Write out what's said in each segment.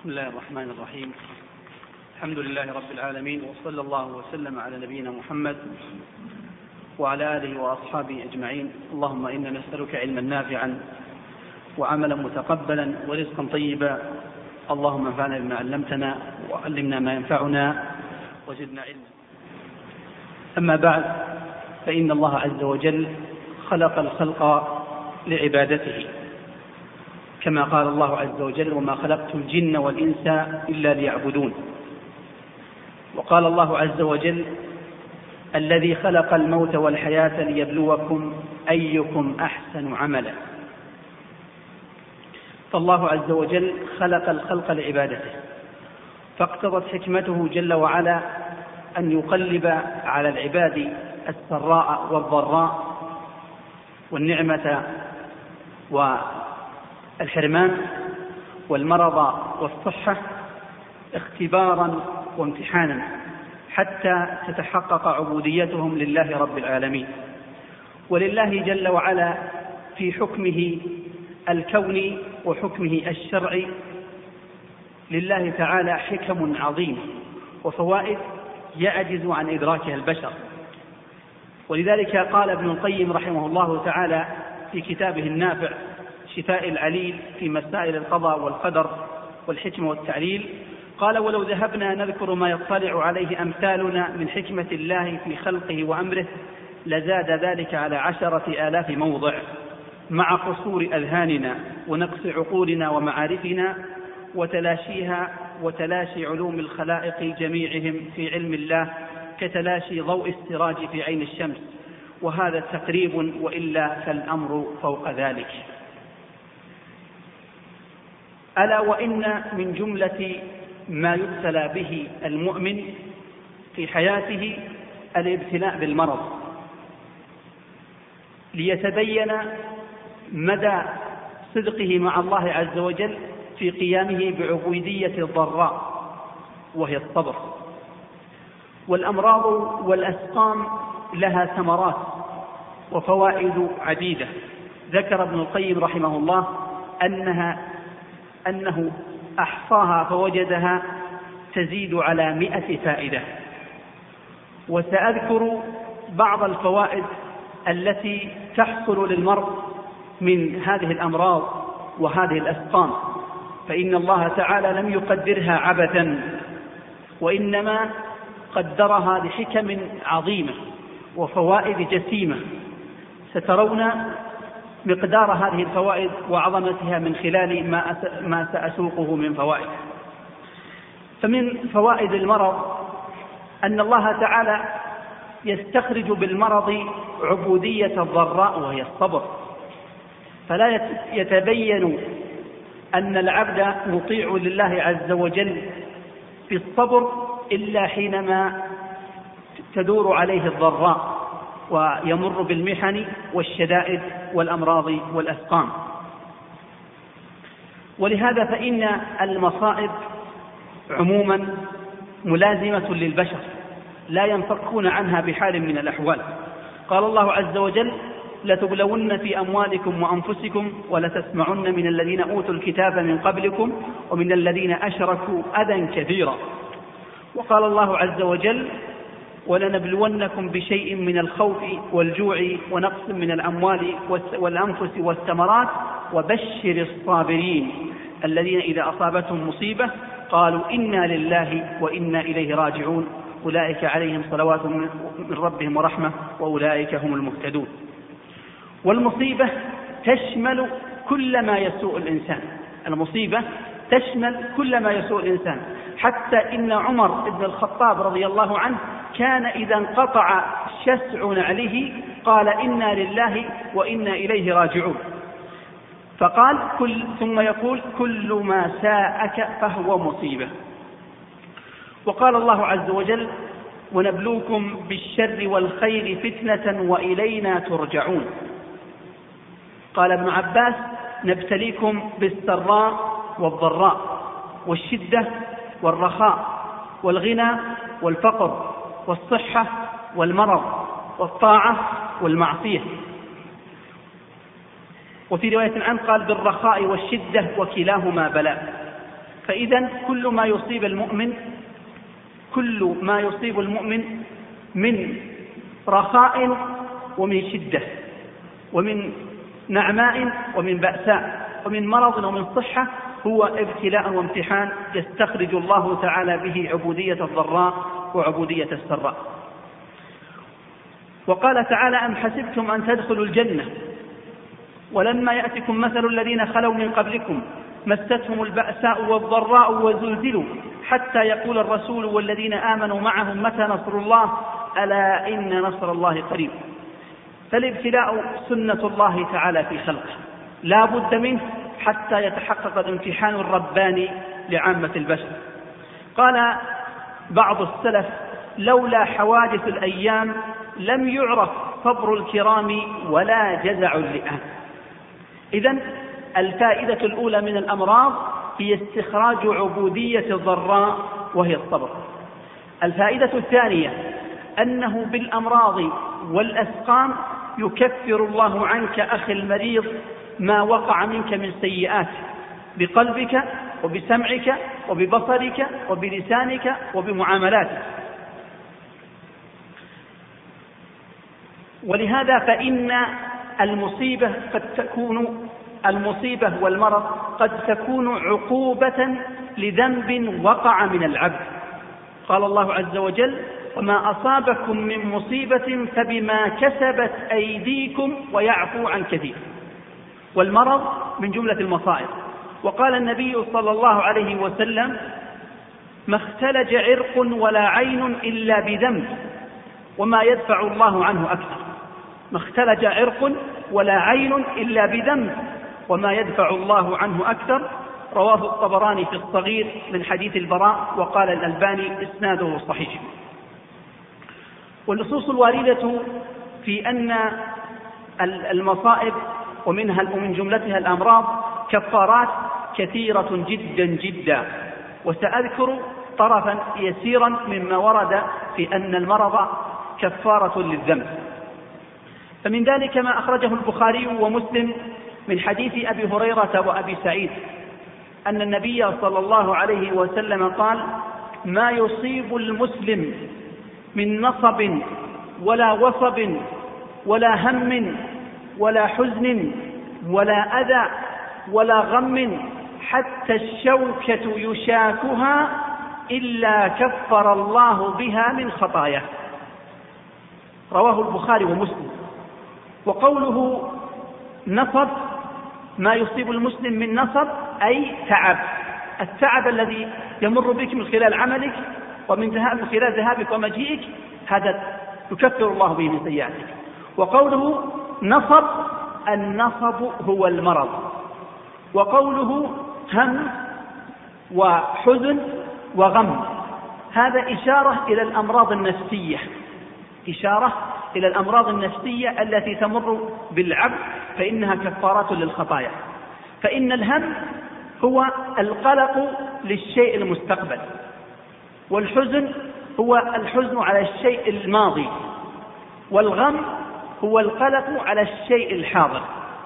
بسم الله الرحمن الرحيم. الحمد لله رب العالمين، وصلى الله وسلم على نبينا محمد وعلى آله وأصحابه أجمعين. اللهم إنا نسألك علما نافعا وعملا متقبلا ورزقا طيبا. اللهم انفعنا بما علمتنا وعلمنا ما ينفعنا وزدنا علما. أما بعد، فإن الله عز وجل خلق الخلق لعبادته، كما قال الله عز وجل: وما خلقت الجن والإنس إلا ليعبدون. وقال الله عز وجل: الذي خلق الموت والحياة ليبلوكم أيكم أحسن عملا. فالله عز وجل خلق الخلق لعبادته، فاقتضت حكمته جل وعلا أن يقلب على العباد السراء والضراء والنعمة والحرمان والمرض والصحة اختبارا وامتحانا حتى تتحقق عبوديتهم لله رب العالمين. ولله جل وعلا في حكمه الكوني وحكمه الشرعي لله تعالى حكم عظيمة وفوائد يعجز عن إدراكها البشر. ولذلك قال ابن القيم رحمه الله تعالى في كتابه النافع شفاء العليل في مسائل القضاء والقدر والحكمة والتعليل، قال: ولو ذهبنا نذكر ما يطلع عليه أمثالنا من حكمة الله في خلقه وأمره لزاد ذلك على 10,000 موضع، مع قصور أذهاننا ونقص عقولنا ومعارفنا وتلاشيها وتلاشي علوم الخلائق جميعهم في علم الله كتلاشي ضوء السراج في عين الشمس، وهذا تقريب، وإلا فالأمر فوق ذلك. ألا وإن من جملة ما يبتلى به المؤمن في حياته الابتلاء بالمرض، ليتبين مدى صدقه مع الله عز وجل في قيامه بعبودية الضراء وهي الصبر. والأمراض والأسقام لها ثمرات وفوائد عديدة، ذكر ابن القيم رحمه الله أنه أحصاها فوجدها تزيد على 100 فائدة. وسأذكر بعض الفوائد التي تحصل للمرء من هذه الأمراض وهذه الأسقام، فإن الله تعالى لم يقدرها عبثا، وإنما قدرها لحكم عظيمة وفوائد جسيمة. سترون مقدار هذه الفوائد وعظمتها من خلال ما سأسوقه من فوائد. فمن فوائد المرض أن الله تعالى يستخرج بالمرض عبودية الضراء وهي الصبر، فلا يتبين أن العبد مطيع لله عز وجل في الصبر إلا حينما تدور عليه الضراء ويمر بالمحن والشدائد والأمراض والأسقام. ولهذا فإن المصائب عموما ملازمة للبشر لا ينفكون عنها بحال من الأحوال. قال الله عز وجل: لتبلون في أموالكم وأنفسكم ولتسمعن من الذين أوتوا الكتاب من قبلكم ومن الذين أشركوا أذى كثيرا. وقال الله عز وجل: ولنبلونكم بشيء من الخوف والجوع ونقص من الأموال والأنفس والثمرات وبشر الصابرين الذين إذا أصابتهم مصيبة قالوا إنا لله وإنا إليه راجعون أولئك عليهم صلوات من ربهم ورحمة وأولئك هم المهتدون. والمصيبة تشمل كل ما يسوء الإنسان، المصيبة تشمل كل ما يسوء الإنسان، حتى إن عمر بن الخطاب رضي الله عنه كان إذا انقطع شسع نعله قال إنا لله وإنا إليه راجعون، فقال ثم يقول: كل ما ساءك فهو مصيبة. وقال الله عز وجل: ونبلوكم بالشر والخير فتنة وإلينا ترجعون. قال ابن عباس: نبتليكم بالسراء والضراء والشدة والرخاء والغنى والفقر والصحة والمرض والطاعة والمعصية. وفي رواية عنه قال: بالرخاء والشدة وكلاهما بلاء. فإذا كل ما يصيب المؤمن من رخاء ومن شدة ومن نعماء ومن بأساء ومن مرض ومن صحة هو ابتلاء وامتحان يستخرج الله تعالى به عبودية الضراء وعبودية السراء. وقال تعالى: أم حسبتم أن تدخلوا الجنة ولما يأتكم مثل الذين خلوا من قبلكم مستهم البأساء والضراء وزلزلوا حتى يقول الرسول والذين آمنوا معه متى نصر الله ألا إن نصر الله قريب. فالابتلاء سنة الله تعالى في خلقه لا بد منه حتى يتحقق الامتحان الرباني لعامة البشر. قال بعض السلف: لولا حوادث الأيام لم يعرف صبر الكرام ولا جزع اللئام. إذن الفائدة الأولى من الأمراض هي استخراج عبودية الضراء وهي الصبر. الفائدة الثانية أنه بالأمراض والأسقام يكفر الله عنك أخي المريض ما وقع منك من سيئات بقلبك وبسمعك وببصرك وبلسانك وبمعاملاتك. ولهذا فإن المصيبة والمرض قد تكون عقوبة لذنب وقع من العبد. قال الله عز وجل: وما أصابكم من مصيبة فبما كسبت أيديكم ويعفو عن كثير. والمرض من جملة المصائب. وقال النبي صلى الله عليه وسلم: ما اختلج عرق ولا عين إلا بذنب وما يدفع الله عنه أكثر. ما اختلج عرق ولا عين إلا بذنب وما يدفع الله عنه أكثر. رواه الطبراني في الصغير من حديث البراء، وقال الألباني إسناده صحيح. والنصوص الواردة في أن المصائب ومن جملتها الأمراض كفارات كثيرة جدا جدا، وسأذكر طرفا يسيرا مما ورد في أن المرض كفارة للذنب. فمن ذلك ما أخرجه البخاري ومسلم من حديث أبي هريرة وأبي سعيد أن النبي صلى الله عليه وسلم قال: ما يصيب المسلم من نصب ولا وصب ولا هم ولا حزن ولا أذى ولا غم حتى الشوكة يشاكها إلا كفر الله بها من خطاياه. رواه البخاري ومسلم. وقوله نصب، ما يصيب المسلم من نصب أي تعب، التعب الذي يمر بك من خلال عملك ومن خلال ذهابك ومجيئك، هذا يكفر الله به من سيئاتك. وقوله نصب، النصب هو المرض. وقوله هم وحزن وغم، هذا إشارة إلى الأمراض النفسية، إشارة إلى الأمراض النفسية التي تمر بالعبد، فإنها كفارة للخطايا. فإن الهم هو القلق للشيء المستقبل، والحزن هو الحزن على الشيء الماضي، والغم هو القلق على الشيء الحاضر.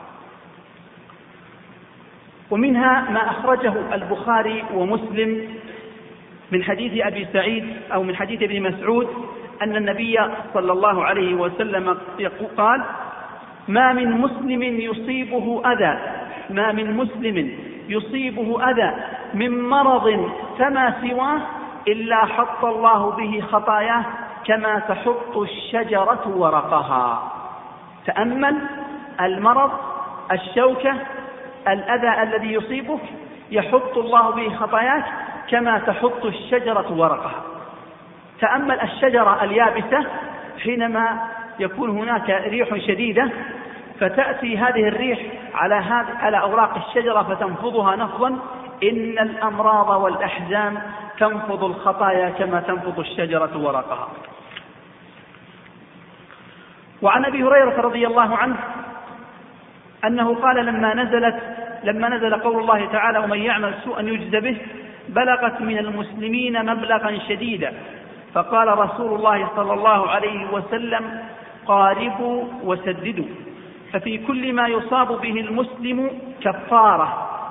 ومنها ما أخرجه البخاري ومسلم من حديث أبي سعيد أو من حديث ابن مسعود أن النبي صلى الله عليه وسلم قال: ما من مسلم يصيبه أذى من مرض فما سواه إلا حط الله به خطاياه كما تحط الشجرة ورقها. تأمل المرض، الشوكة، الأذى الذي يصيبك يحط الله به خطاياك كما تحط الشجرة ورقها. تأمل الشجرة اليابسة حينما يكون هناك ريح شديدة، فتأتي هذه الريح على أوراق الشجرة فتنفضها نفضا. إن الأمراض والأحزان تنفض الخطايا كما تنفض الشجرة ورقها. وعن أبي هريرة رضي الله عنه أنه قال لما نزل قول الله تعالى: ومن يعمل سوءا يجز به، بلغت من المسلمين مبلغا شديدا، فقال رسول الله صلى الله عليه وسلم: قاربوا وسددوا، ففي كل ما يصاب به المسلم كفارة،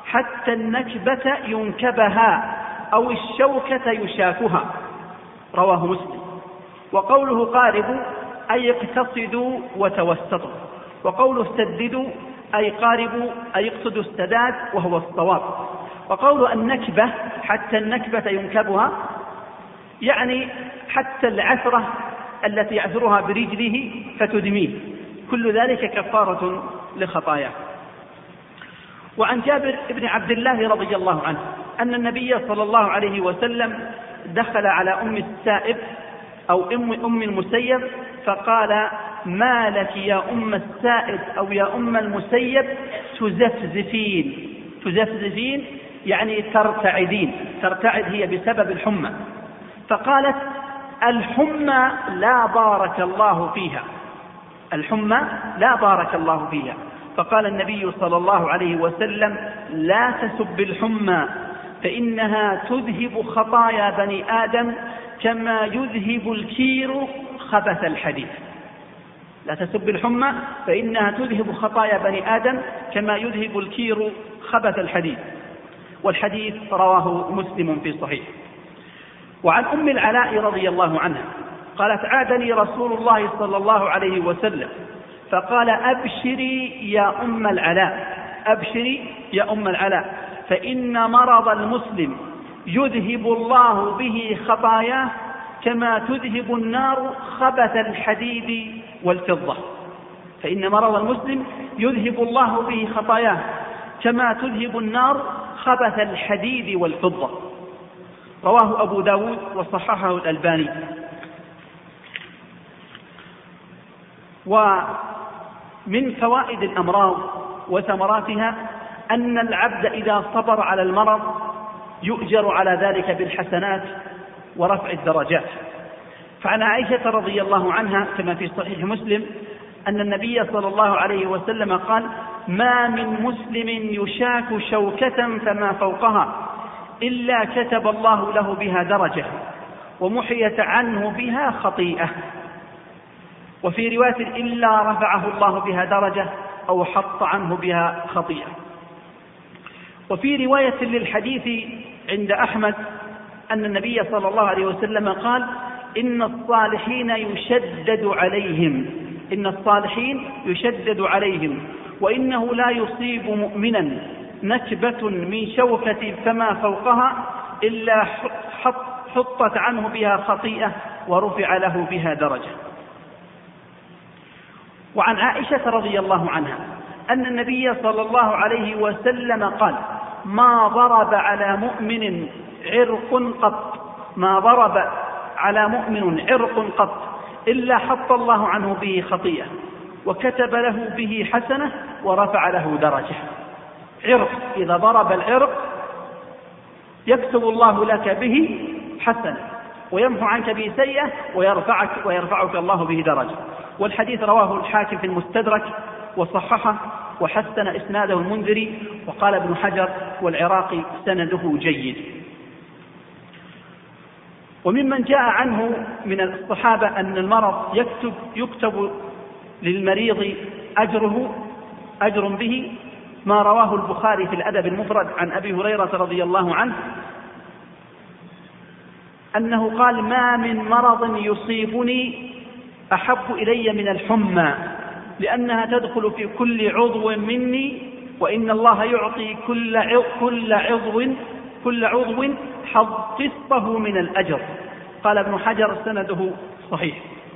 حتى النكبة ينكبها أو الشوكة يشاكها، رواه مسلم. وقوله قاربوا أي اقتصدوا وتوسطوا، وقوله سددوا أي قاربوا أي اقصدوا السداد وهو الصواب. وقوله النكبة حتى النكبة ينكبها يعني حتى العثرة التي يعثرها برجله فتدميه، كل ذلك كفارة لخطاياه. وعن جابر بن عبد الله رضي الله عنه أن النبي صلى الله عليه وسلم دخل على أم السائب أو أم المسيب فقال: ما لك يا أم السائب أو يا أم المسيب تزفزفين؟ تزفزفين يعني ترتعدين، ترتعد هي بسبب الحمى. فقالت: الحمى لا بارك الله فيها، الحمى لا بارك الله فيها. فقال النبي صلى الله عليه وسلم: لا تسب الحمى فإنها تذهب خطايا بني آدم كما يذهب الكير خبث الحديد. لا تسب الحمى فإنها تذهب خطايا بني آدم كما يذهب الكير خبث الحديد. والحديث رواه مسلم في صحيح. وعن أم العلاء رضي الله عنها قالت: عادني رسول الله صلى الله عليه وسلم فقال: أبشري يا أم العلاء، أبشري يا أم العلاء، فإن مرض المسلم يذهب الله به خطاياه كما تذهب النار خبث الحديد والفضة. فإن مرض المسلم يذهب الله به خطاياه كما تذهب النار خبث الحديد والفضة. رواه أبو داود وصححه الألباني. ومن فوائد الأمراض وثمراتها أن العبد إذا صبر على المرض يؤجر على ذلك بالحسنات ورفع الدرجات. فعن عائشة رضي الله عنها كما في صحيح مسلم أن النبي صلى الله عليه وسلم قال: ما من مسلم يشاك شوكة فما فوقها إلا كتب الله له بها درجة ومحيت عنه بها خطيئة. وفي رواية: إلا رفعه الله بها درجة أو حط عنه بها خطيئة. وفي رواية للحديث عند أحمد أن النبي صلى الله عليه وسلم قال: إن الصالحين يشدد عليهم، إن الصالحين يشدد عليهم، وإنه لا يصيب مؤمنا نكبة من شوكة فما فوقها إلا حطت عنه بها خطيئة ورفع له بها درجة. وعن عائشة رضي الله عنها أن النبي صلى الله عليه وسلم قال: ما ضرب على مؤمن عرق قط، ما ضرب على مؤمن عرق قط إلا حط الله عنه به خطيئة وكتب له به حسنة ورفع له درجة. عرق إذا ضرب العرق يكتب الله لك به حسنة ويمحو عنك به سيئة ويرفعك الله به درجة. والحديث رواه الحاكم في المستدرك وصححه وحسن إسناده المنذري، وقال ابن حجر والعراقي سنده جيد. وممن جاء عنه من الصحابة أن المرض يكتب للمريض أجر به ما رواه البخاري في الأدب المفرد عن أبي هريرة رضي الله عنه أنه قال: ما من مرض يصيبني أحب إلي من الحمى لأنها تدخل في كل عضو مني وإن الله يعطي كل عضو قسطه من الأجر. قال ابن حجر سنده صحيح.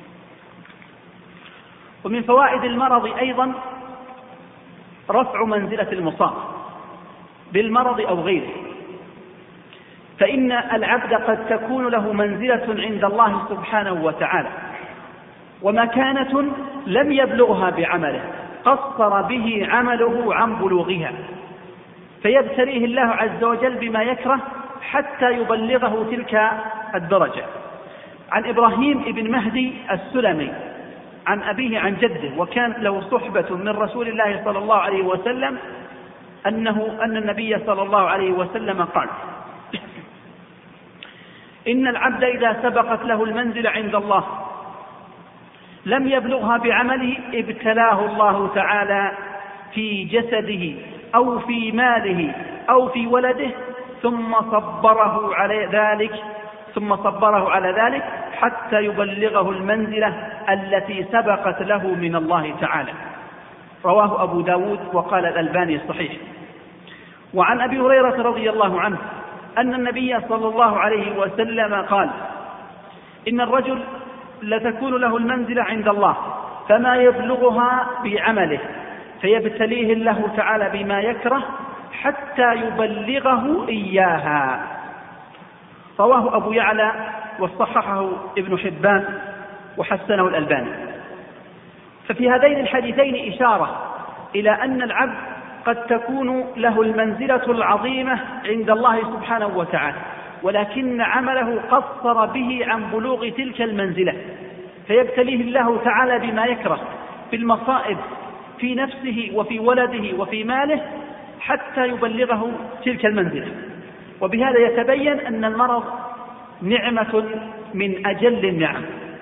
ومن فوائد المرض أيضا رفع منزلة المصاب بالمرض أو غيره، فإن العبد قد تكون له منزلة عند الله سبحانه وتعالى ومكانة لم يبلغها بعمله، قصر به عمله عن بلوغها، فيبتليه الله عز وجل بما يكره حتى يبلغه تلك الدرجة. عن إبراهيم بن مهدي السلمي عن أبيه عن جده، وكان له صحبة من رسول الله صلى الله عليه وسلم أن النبي صلى الله عليه وسلم قال: إن العبد إذا سبقت له المنزل عند الله لم يبلغها بعمله ابتلاه الله تعالى في جسده أو في ماله أو في ولده ثم صبره على ذلك حتى يبلغه المنزلة التي سبقت له من الله تعالى. رواه أبو داود وقال الألباني الصحيح. وعن أبي هريرة رضي الله عنه أن النبي صلى الله عليه وسلم قال: إن الرجل لتكون له المنزلة عند الله فما يبلغها بعمله فيبتليه الله تعالى بما يكره حتى يبلغه إياها. رواه أبو يعلى وصححه ابن حبان وحسنه الألباني. ففي هذين الحديثين إشارة إلى أن العبد قد تكون له المنزلة العظيمة عند الله سبحانه وتعالى، ولكن عمله قصر به عن بلوغ تلك المنزلة، فيبتليه الله تعالى بما يكره في المصائب في نفسه وفي ولده وفي ماله حتى يبلغه تلك المنزلة. وبهذا يتبين أن المرض نعمة من أجل النعم.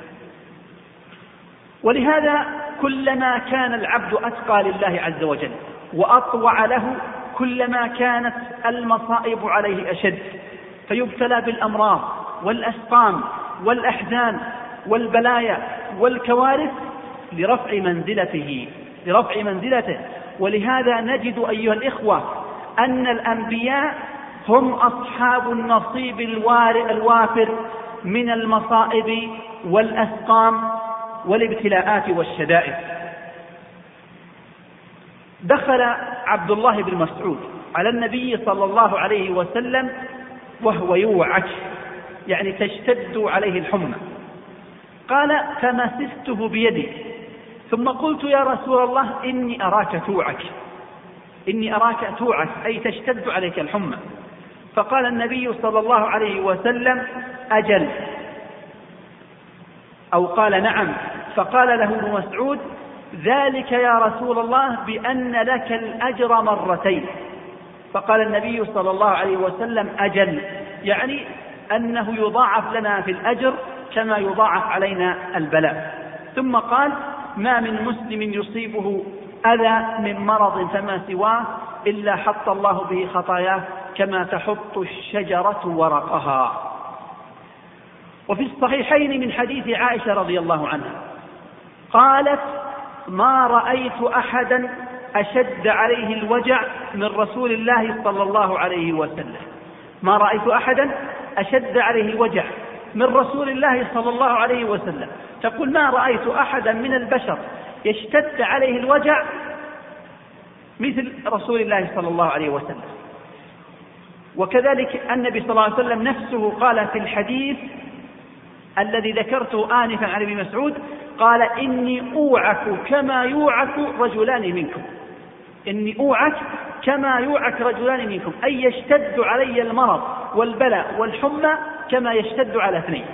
ولهذا كلما كان العبد أتقى لله عز وجل وأطوع له كلما كانت المصائب عليه أشد، فيبتلى بالأمراض والأسقام والأحزان والبلايا والكوارث لرفع منزلته. ولهذا نجد أيها الإخوة أن الأنبياء هم أصحاب النصيب الوافر من المصائب والأسقام والابتلاءات والشدائد. دخل عبد الله بن مسعود على النبي صلى الله عليه وسلم وهو يوعك، يعني تشتد عليه الحمى. قال: فمسسته بيدي ثم قلت: يا رسول الله إني أراك توعك أي تشتد عليك الحمى. فقال النبي صلى الله عليه وسلم: أجل، أو قال: نعم. فقال له ابن مسعود: ذلك يا رسول الله بأن لك الأجر مرتين. فقال النبي صلى الله عليه وسلم: أجل، يعني أنه يضاعف لنا في الأجر كما يضاعف علينا البلاء. ثم قال: ما من مسلم يصيبه أذى من مرض فما سواه إلا حط الله به خطاياه كما تحط الشجرة ورقها. وفي الصحيحين من حديث عائشة رضي الله عنها قالت: ما رأيت أحدا أشد عليه الوجع من رسول الله صلى الله عليه وسلم. ما رأيت أحدا أشد عليه الوجع من رسول الله صلى الله عليه وسلم. تقول: ما رأيت أحدا من البشر يشتد عليه الوجع مثل رسول الله صلى الله عليه وسلم. وكذلك النبي صلى الله عليه وسلم نفسه قال في الحديث الذي ذكرته آنفا عن ابن مسعود، قال: إني أوعك كما يوعك رجلان منكم. إني أوعك كما يوعك رجلان منكم، أي يشتد علي المرض والبلاء والحمى كما يشتد على اثنين.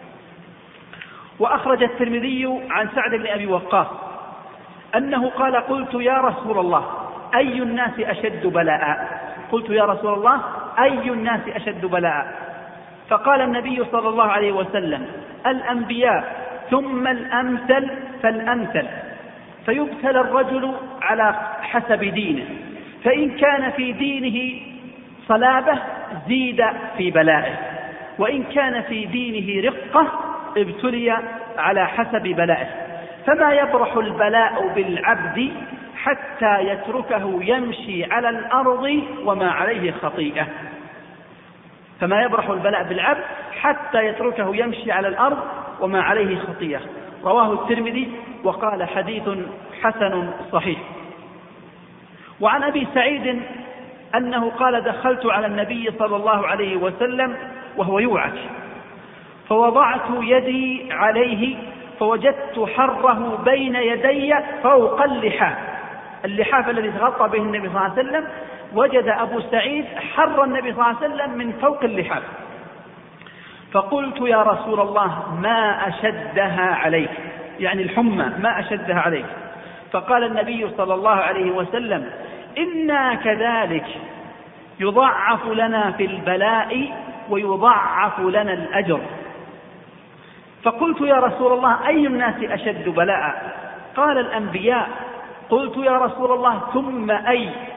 وأخرج الترمذي عن سعد بن أبي وقاص أنه قال: قلت يا رسول الله أي الناس أشد بلاء؟ قلت يا رسول الله أي الناس أشد بلاء؟ فقال النبي صلى الله عليه وسلم: الأنبياء ثم الأمثل فالأمثل. فيبتلى الرجل على حسب دينه، فإن كان في دينه صلابة زيد في بلائه، وإن كان في دينه رقة ابتلي على حسب بلائه. فما يبرح البلاء بالعبد حتى يتركه يمشي على الأرض وما عليه خطيئة. فما يبرح البلاء بالعبد حتى يتركه يمشي على الأرض وما عليه خطيئة. رواه الترمذي وقال: حديث حسن صحيح. وعن أبي سعيد أنه قال: دخلت على النبي صلى الله عليه وسلم وهو يوعك، فوضعت يدي عليه فوجدت حره بين يدي فوق اللحاف الذي تغطى به النبي صلى الله عليه وسلم. وجد أبو سعيد حر النبي صلى الله عليه وسلم من فوق اللحاف. فقلت: يا رسول الله ما أشدها عليك، يعني الحمى ما أشدها عليك. فقال النبي صلى الله عليه وسلم: إنا كذلك يضاعف لنا في البلاء ويضاعف لنا الأجر. فقلت: يا رسول الله أي الناس أشد بلاء؟ قال: الأنبياء. قلت: يا رسول الله ثم أي؟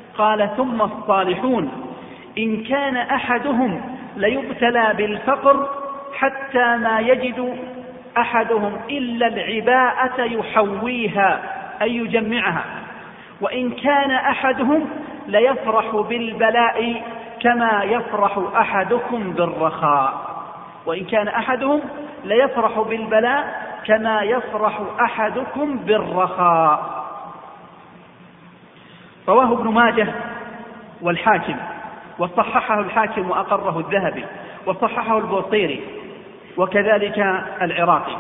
قال ثم الصالحون إن كان أحدهم ليبتلى بالفقر حتى ما يجد أحدهم إلا العباءة يحويها أي يجمعها، وإن كان أحدهم ليفرح بالبلاء كما يفرح أحدكم بالرخاء. وإن كان أحدهم ليفرح بالبلاء كما يفرح أحدكم بالرخاء. رواه ابن ماجه والحاكم، وصححه الحاكم وأقره الذهبي، وصححه البوصيري وكذلك العراقي.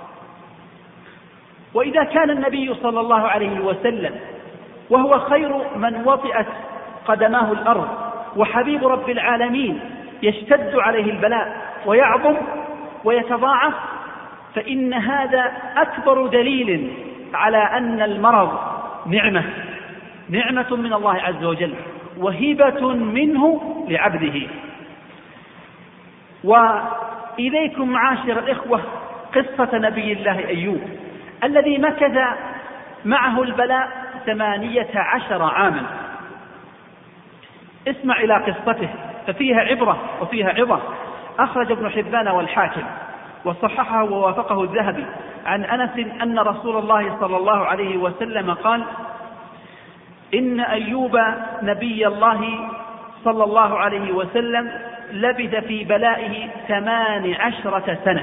وإذا كان النبي صلى الله عليه وسلم وهو خير من وطئت قدماه الأرض وحبيب رب العالمين يشتد عليه البلاء ويعظم ويتضاعف، فإن هذا أكبر دليل على أن المرض نعمة من الله عز وجل وهبة منه لعبده. وإليكم معاشر الإخوة قصة نبي الله أيوب الذي مكث معه البلاء 18 عاما. اسمع إلى قصته ففيها عبرة وفيها عظة. أخرج ابن حبان والحاكم وصححه ووافقه الذهبي عن أنس أن رسول الله صلى الله عليه وسلم قال: إن أيوب نبي الله صلى الله عليه وسلم لبث في بلائه 18 سنة،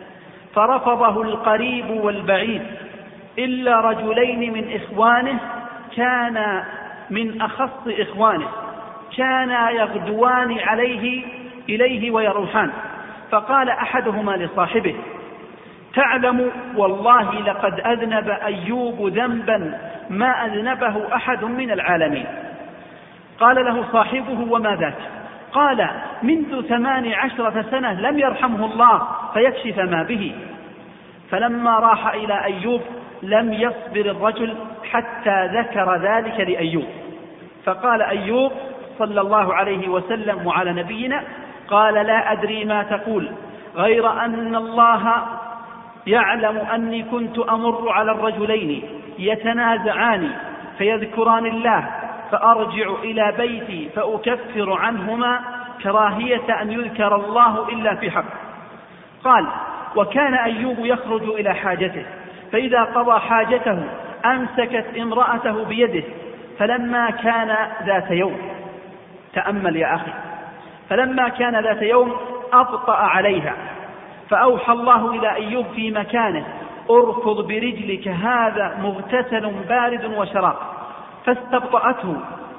فرفضه القريب والبعيد إلا رجلين من إخوانه كان من أخص إخوانه، كانا يغدوان إليه ويروحان. فقال أحدهما لصاحبه: تعلم والله لقد أذنب أيوب ذنبا ما أذنبه أحد من العالمين. قال له صاحبه: وما ذاك؟ قال: منذ 18 سنة لم يرحمه الله فيكشف ما به. فلما راح إلى أيوب لم يصبر الرجل حتى ذكر ذلك لأيوب، فقال أيوب صلى الله عليه وسلم وعلى نبينا: قال: لا أدري ما تقول، غير أن الله يعلم أني كنت أمر على الرجلين يتنازعان فيذكران الله، فأرجع إلى بيتي فأكفر عنهما كراهية أن يذكر الله إلا في حق. قال: وكان أيوب يخرج إلى حاجته، فإذا قضى حاجته أمسكت امرأته بيده، فلما كان ذات يوم، تأمل يا أخي، فلما كان ذات يوم أبطأ عليها، فأوحى الله إلى أيوب في مكانه: اركض برجلك هذا مغتسل بارد وشراب. فاستبطأته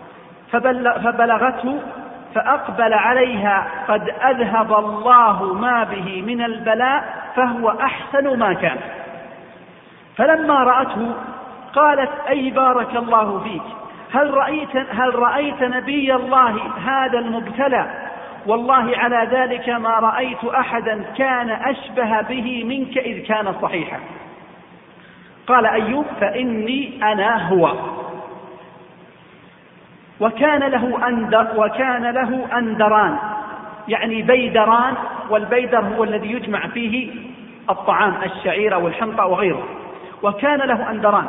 فبلغته فأقبل عليها قد أذهب الله ما به من البلاء فهو أحسن ما كان. فلما رأته قالت: أي بارك الله فيك، هل رأيت نبي الله هذا المبتلى؟ والله على ذلك ما رأيت أحدا كان أشبه به منك إذ كان صحيحا. قال أيوب: فإني أنا هو. وكان له أندران، يعني بيدران، والبيدر هو الذي يجمع فيه الطعام، الشعير والحنطة وغيره. وكان له أندران،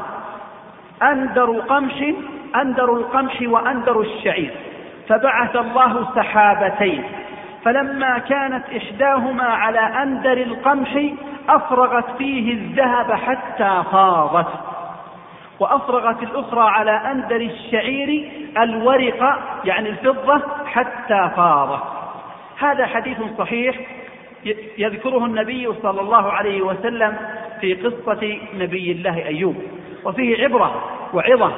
أندر القمح وأندر الشعير، فبعث الله سحابتين، فلما كانت إحداهما على أندر القمح أفرغت فيه الذهب حتى فاضت، وأفرغت الأخرى على أندر الشعير الورق يعني الفضة حتى فاضت. هذا حديث صحيح يذكره النبي صلى الله عليه وسلم في قصة نبي الله أيوب، وفيه عبرة وعظة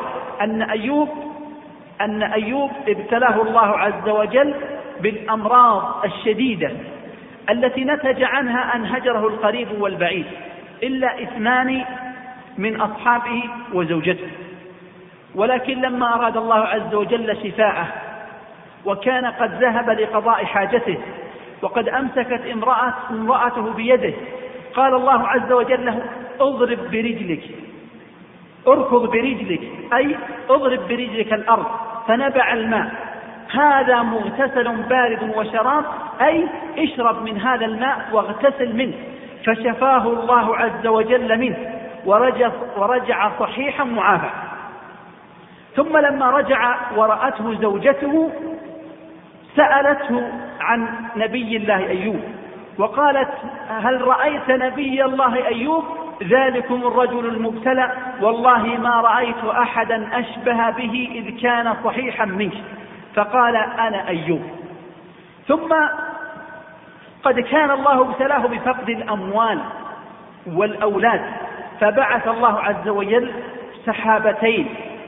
أن أيوب ابتلاه الله عز وجل بالأمراض الشديدة التي نتج عنها أن هجره القريب والبعيد، إلا 2 من أصحابه وزوجته. ولكن لما أراد الله عز وجل شفاءه وكان قد ذهب لقضاء حاجته وقد أمسكت امرأته بيده، قال الله عز وجل له: اضرب برجلك، اركض برجلك، أي اضرب برجلك الأرض، فنبع الماء، هذا مغتسل بارد وشراب، أي اشرب من هذا الماء واغتسل منه، فشفاه الله عز وجل منه ورجع صحيحا معافى. ثم لما رجع ورأته زوجته سألته عن نبي الله أيوب وقالت: هل رأيت نبي الله أيوب؟ ذلكم الرجل المبتلى، والله ما رأيت أحدا أشبه به إذ كان صحيحا منك. فقال: أنا أيوب. ثم قد كان الله ابتلاه بفقد الأموال والأولاد، فبعث الله عز وجل سحابتين،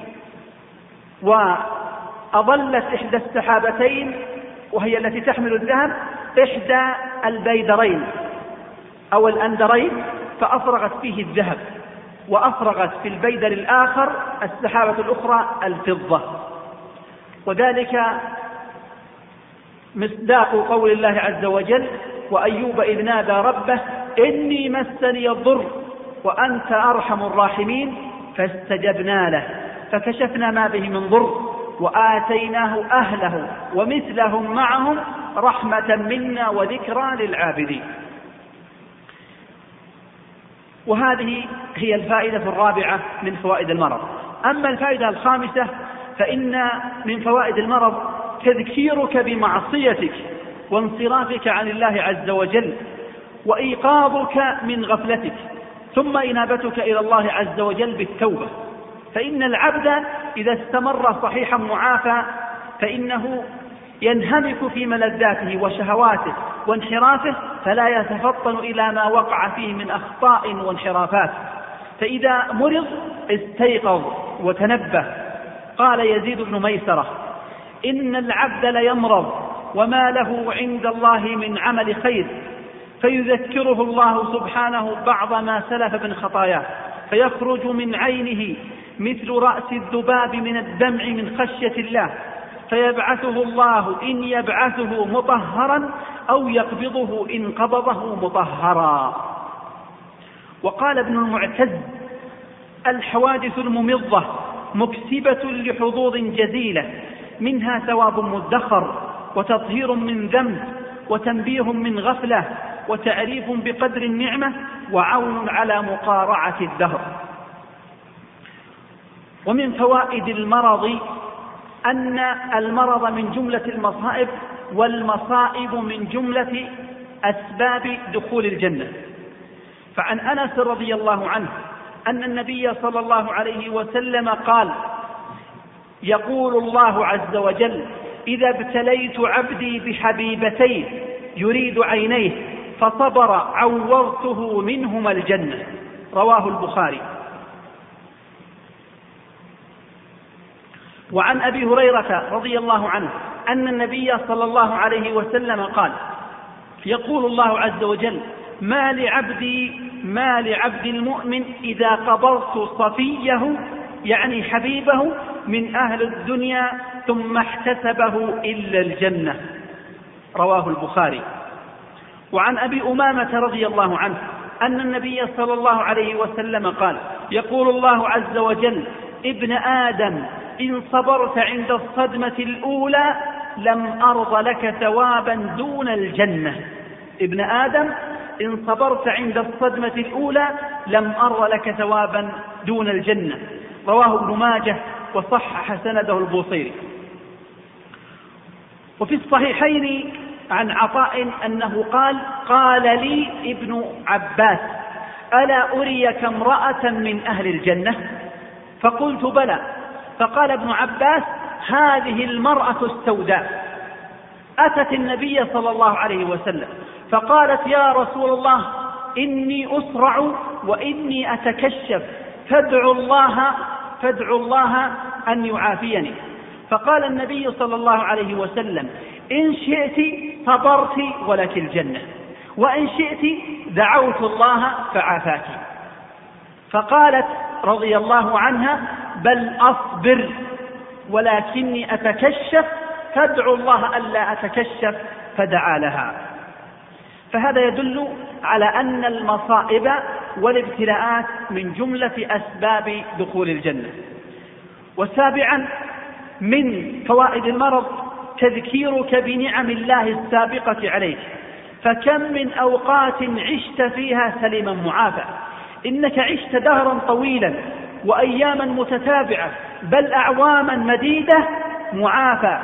وأظلت إحدى السحابتين وهي التي تحمل الذهب إحدى البيدرين أو الأندرين، فأفرغت فيه الذهب، وأفرغت في البيدر الآخر السحابة الأخرى الفضة. وذلك مصداق قول الله عز وجل: وأيوب إذ نادى ربه إني مسني الضر وأنت أرحم الراحمين فاستجبنا له فكشفنا ما به من ضر وآتيناه أهله ومثلهم معهم رحمة منا وذكرى للعابدين. وهذه هي الفائدة الرابعة من فوائد المرض. أما الفائدة الخامسة فإن من فوائد المرض تذكيرك بمعصيتك وانصرافك عن الله عز وجل وإيقاظك من غفلتك، ثم إنابتك إلى الله عز وجل بالتوبة. فإن العبد إذا استمر صحيحا معافى فإنه ينهمك في ملذاته وشهواته وانحرافه، فلا يتفطن إلى ما وقع فيه من أخطاء وانحرافات، فإذا مرض استيقظ وتنبه. قال يزيد بن ميسرة: إن العبد ليمرض وما له عند الله من عمل خير، فيذكره الله سبحانه بعض ما سلف من خطاياه، فيخرج من عينه مثل رأس الذباب من الدمع من خشية الله، فيبعثه الله إن يبعثه مطهرا أو يقبضه إن قبضه مطهرا. وقال ابن المعتز: الحوادث الممضة مكسبة لحظوظ جزيلة، منها ثواب مدخر وتطهير من ذنب وتنبيه من غفلة وتعريف بقدر النعمة وعون على مقارعة الدهر. ومن فوائد المرض أن المرض من جملة المصائب، والمصائب من جملة أسباب دخول الجنة. فعن أنس رضي الله عنه أن النبي صلى الله عليه وسلم قال: يقول الله عز وجل: إذا ابتليت عبدي بحبيبتين يريد عينيه فصبر عوضته منهما الجنة. رواه البخاري. وعن أبي هريرة رضي الله عنه أن النبي صلى الله عليه وسلم قال: يقول الله عز وجل: ما لعبد المؤمن إذا قبضت صفيه يعني حبيبه من أهل الدنيا ثم احتسبه إلا الجنة. رواه البخاري. وعن أبي أمامة رضي الله عنه أن النبي صلى الله عليه وسلم قال: يقول الله عز وجل: ابن آدم إن صبرت عند الصدمة الأولى لم أرض لك ثوابا دون الجنة. ابن آدم إن صبرت عند الصدمة الأولى لم أرض لك ثوابا دون الجنة. رواه ابن ماجه وصحح سنده البوصيري. وفي الصحيحين عن عطاء أنه قال: قال لي ابن عباس: ألا أريك امرأة من أهل الجنة؟ فقلت: بلى. فقال ابن عباس: هذه المرأة السوداء أتت النبي صلى الله عليه وسلم فقالت: يا رسول الله إني أسرع وإني أتكشف فادعوا الله أن يعافيني. فقال النبي صلى الله عليه وسلم: إن شئت صبرت ولك الجنة، وإن شئت دعوت الله فعافاك. فقالت رضي الله عنها: بل أصبر ولكني أتكشف فادعوا الله ألا أتكشف، فدعا لها. فهذا يدل على أن المصائب والابتلاءات من جملة أسباب دخول الجنة. وسابعا من فوائد المرض تذكيرك بنعم الله السابقة عليك، فكم من أوقات عشت فيها سليما معافى. إنك عشت دهرا طويلا وأياما متتابعة بل أعواما مديدة معافى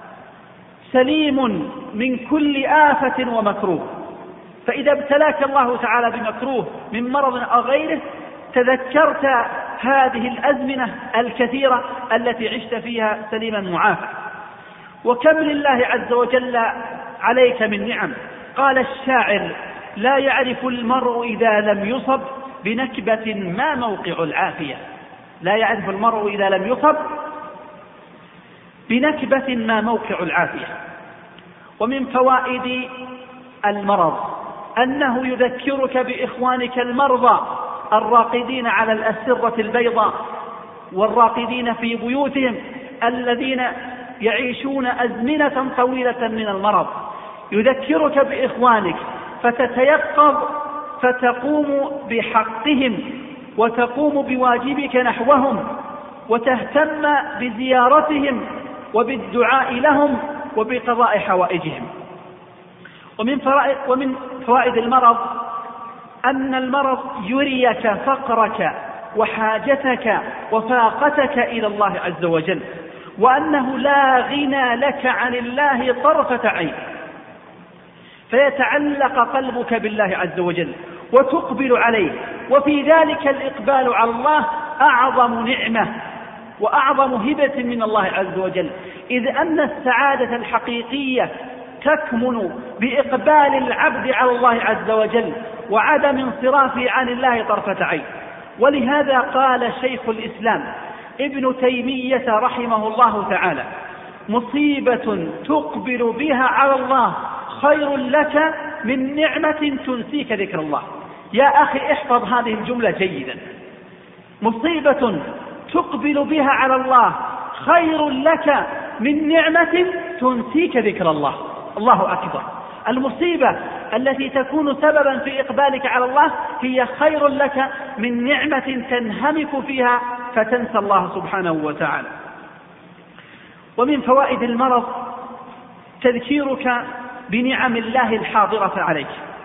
سليم من كل آفة ومكروه. فإذا ابتلاك الله تعالى بمكروه من مرض أو غيره تذكرت هذه الأزمنة الكثيرة التي عشت فيها سليما معافى. وكم لله عز وجل عليك من نعم. قال الشاعر: لا يعرف المرء إذا لم يصب بنكبة ما موقع العافية. لا يعرف المرء إذا لم يصب بنكبة ما موقع العافية. ومن فوائد المرض أنه يذكرك بإخوانك المرضى الراقدين على الأسرة البيضاء والراقدين في بيوتهم الذين يعيشون أزمنة طويلة من المرض. يذكرك بإخوانك فتتيقظ فتقوم بحقهم وتقوم بواجبك نحوهم وتهتم بزيارتهم وبالدعاء لهم وبقضاء حوائجهم. ومن فوائد المرض أن المرض يريك فقرك وحاجتك وفاقتك إلى الله عز وجل، وأنه لا غنى لك عن الله طرفة عين، فيتعلق قلبك بالله عز وجل وتقبل عليه. وفي ذلك الإقبال على الله أعظم نعمة وأعظم هبة من الله عز وجل، إذ أن السعادة الحقيقية تكمن بإقبال العبد على الله عز وجل وعدم انصرافه عن الله طرفة عين. ولهذا قال شيخ الإسلام ابن تيمية رحمه الله تعالى: مصيبة تقبل بها على الله خير لك من نعمة تنسيك ذكر الله. يا أخي احفظ هذه الجملة جيدا: مصيبة تقبل بها على الله خير لك من نعمة تنسيك ذكر الله. الله أكبر. المصيبة التي تكون سببا في إقبالك على الله هي خير لك من نعمة تنهمك فيها فتنسى الله سبحانه وتعالى. ومن فوائد المرض تذكيرك بنعم الله الحاضرة عليك.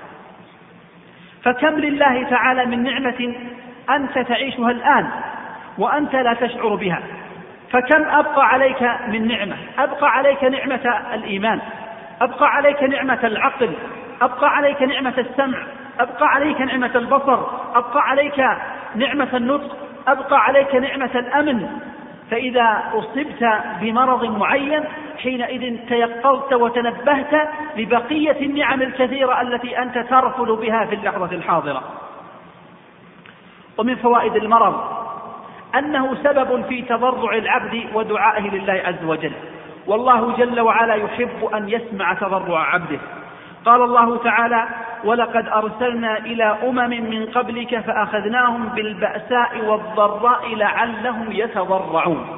فكم لله تعالى من نعمة أنت تعيشها الآن وأنت لا تشعر بها. فكم أبقى عليك من نعمة. أبقى عليك نعمة الإيمان، أبقى عليك نعمة العقل، أبقى عليك نعمة السمع، أبقى عليك نعمة البصر، أبقى عليك نعمة النطق، أبقى عليك نعمة الأمن. فإذا أصبت بمرض معين حينئذ تيقظت وتنبهت لبقية النعم الكثيرة التي أنت ترفل بها في اللحظة الحاضرة. ومن فوائد المرض أنه سبب في تضرع العبد ودعائه لله عز وجل، والله جل وعلا يحب أن يسمع تضرع عبده. قال الله تعالى: ولقد أرسلنا إلى من قبلك فأخذناهم بالبأساء والضراء لعلهم يتضرعون.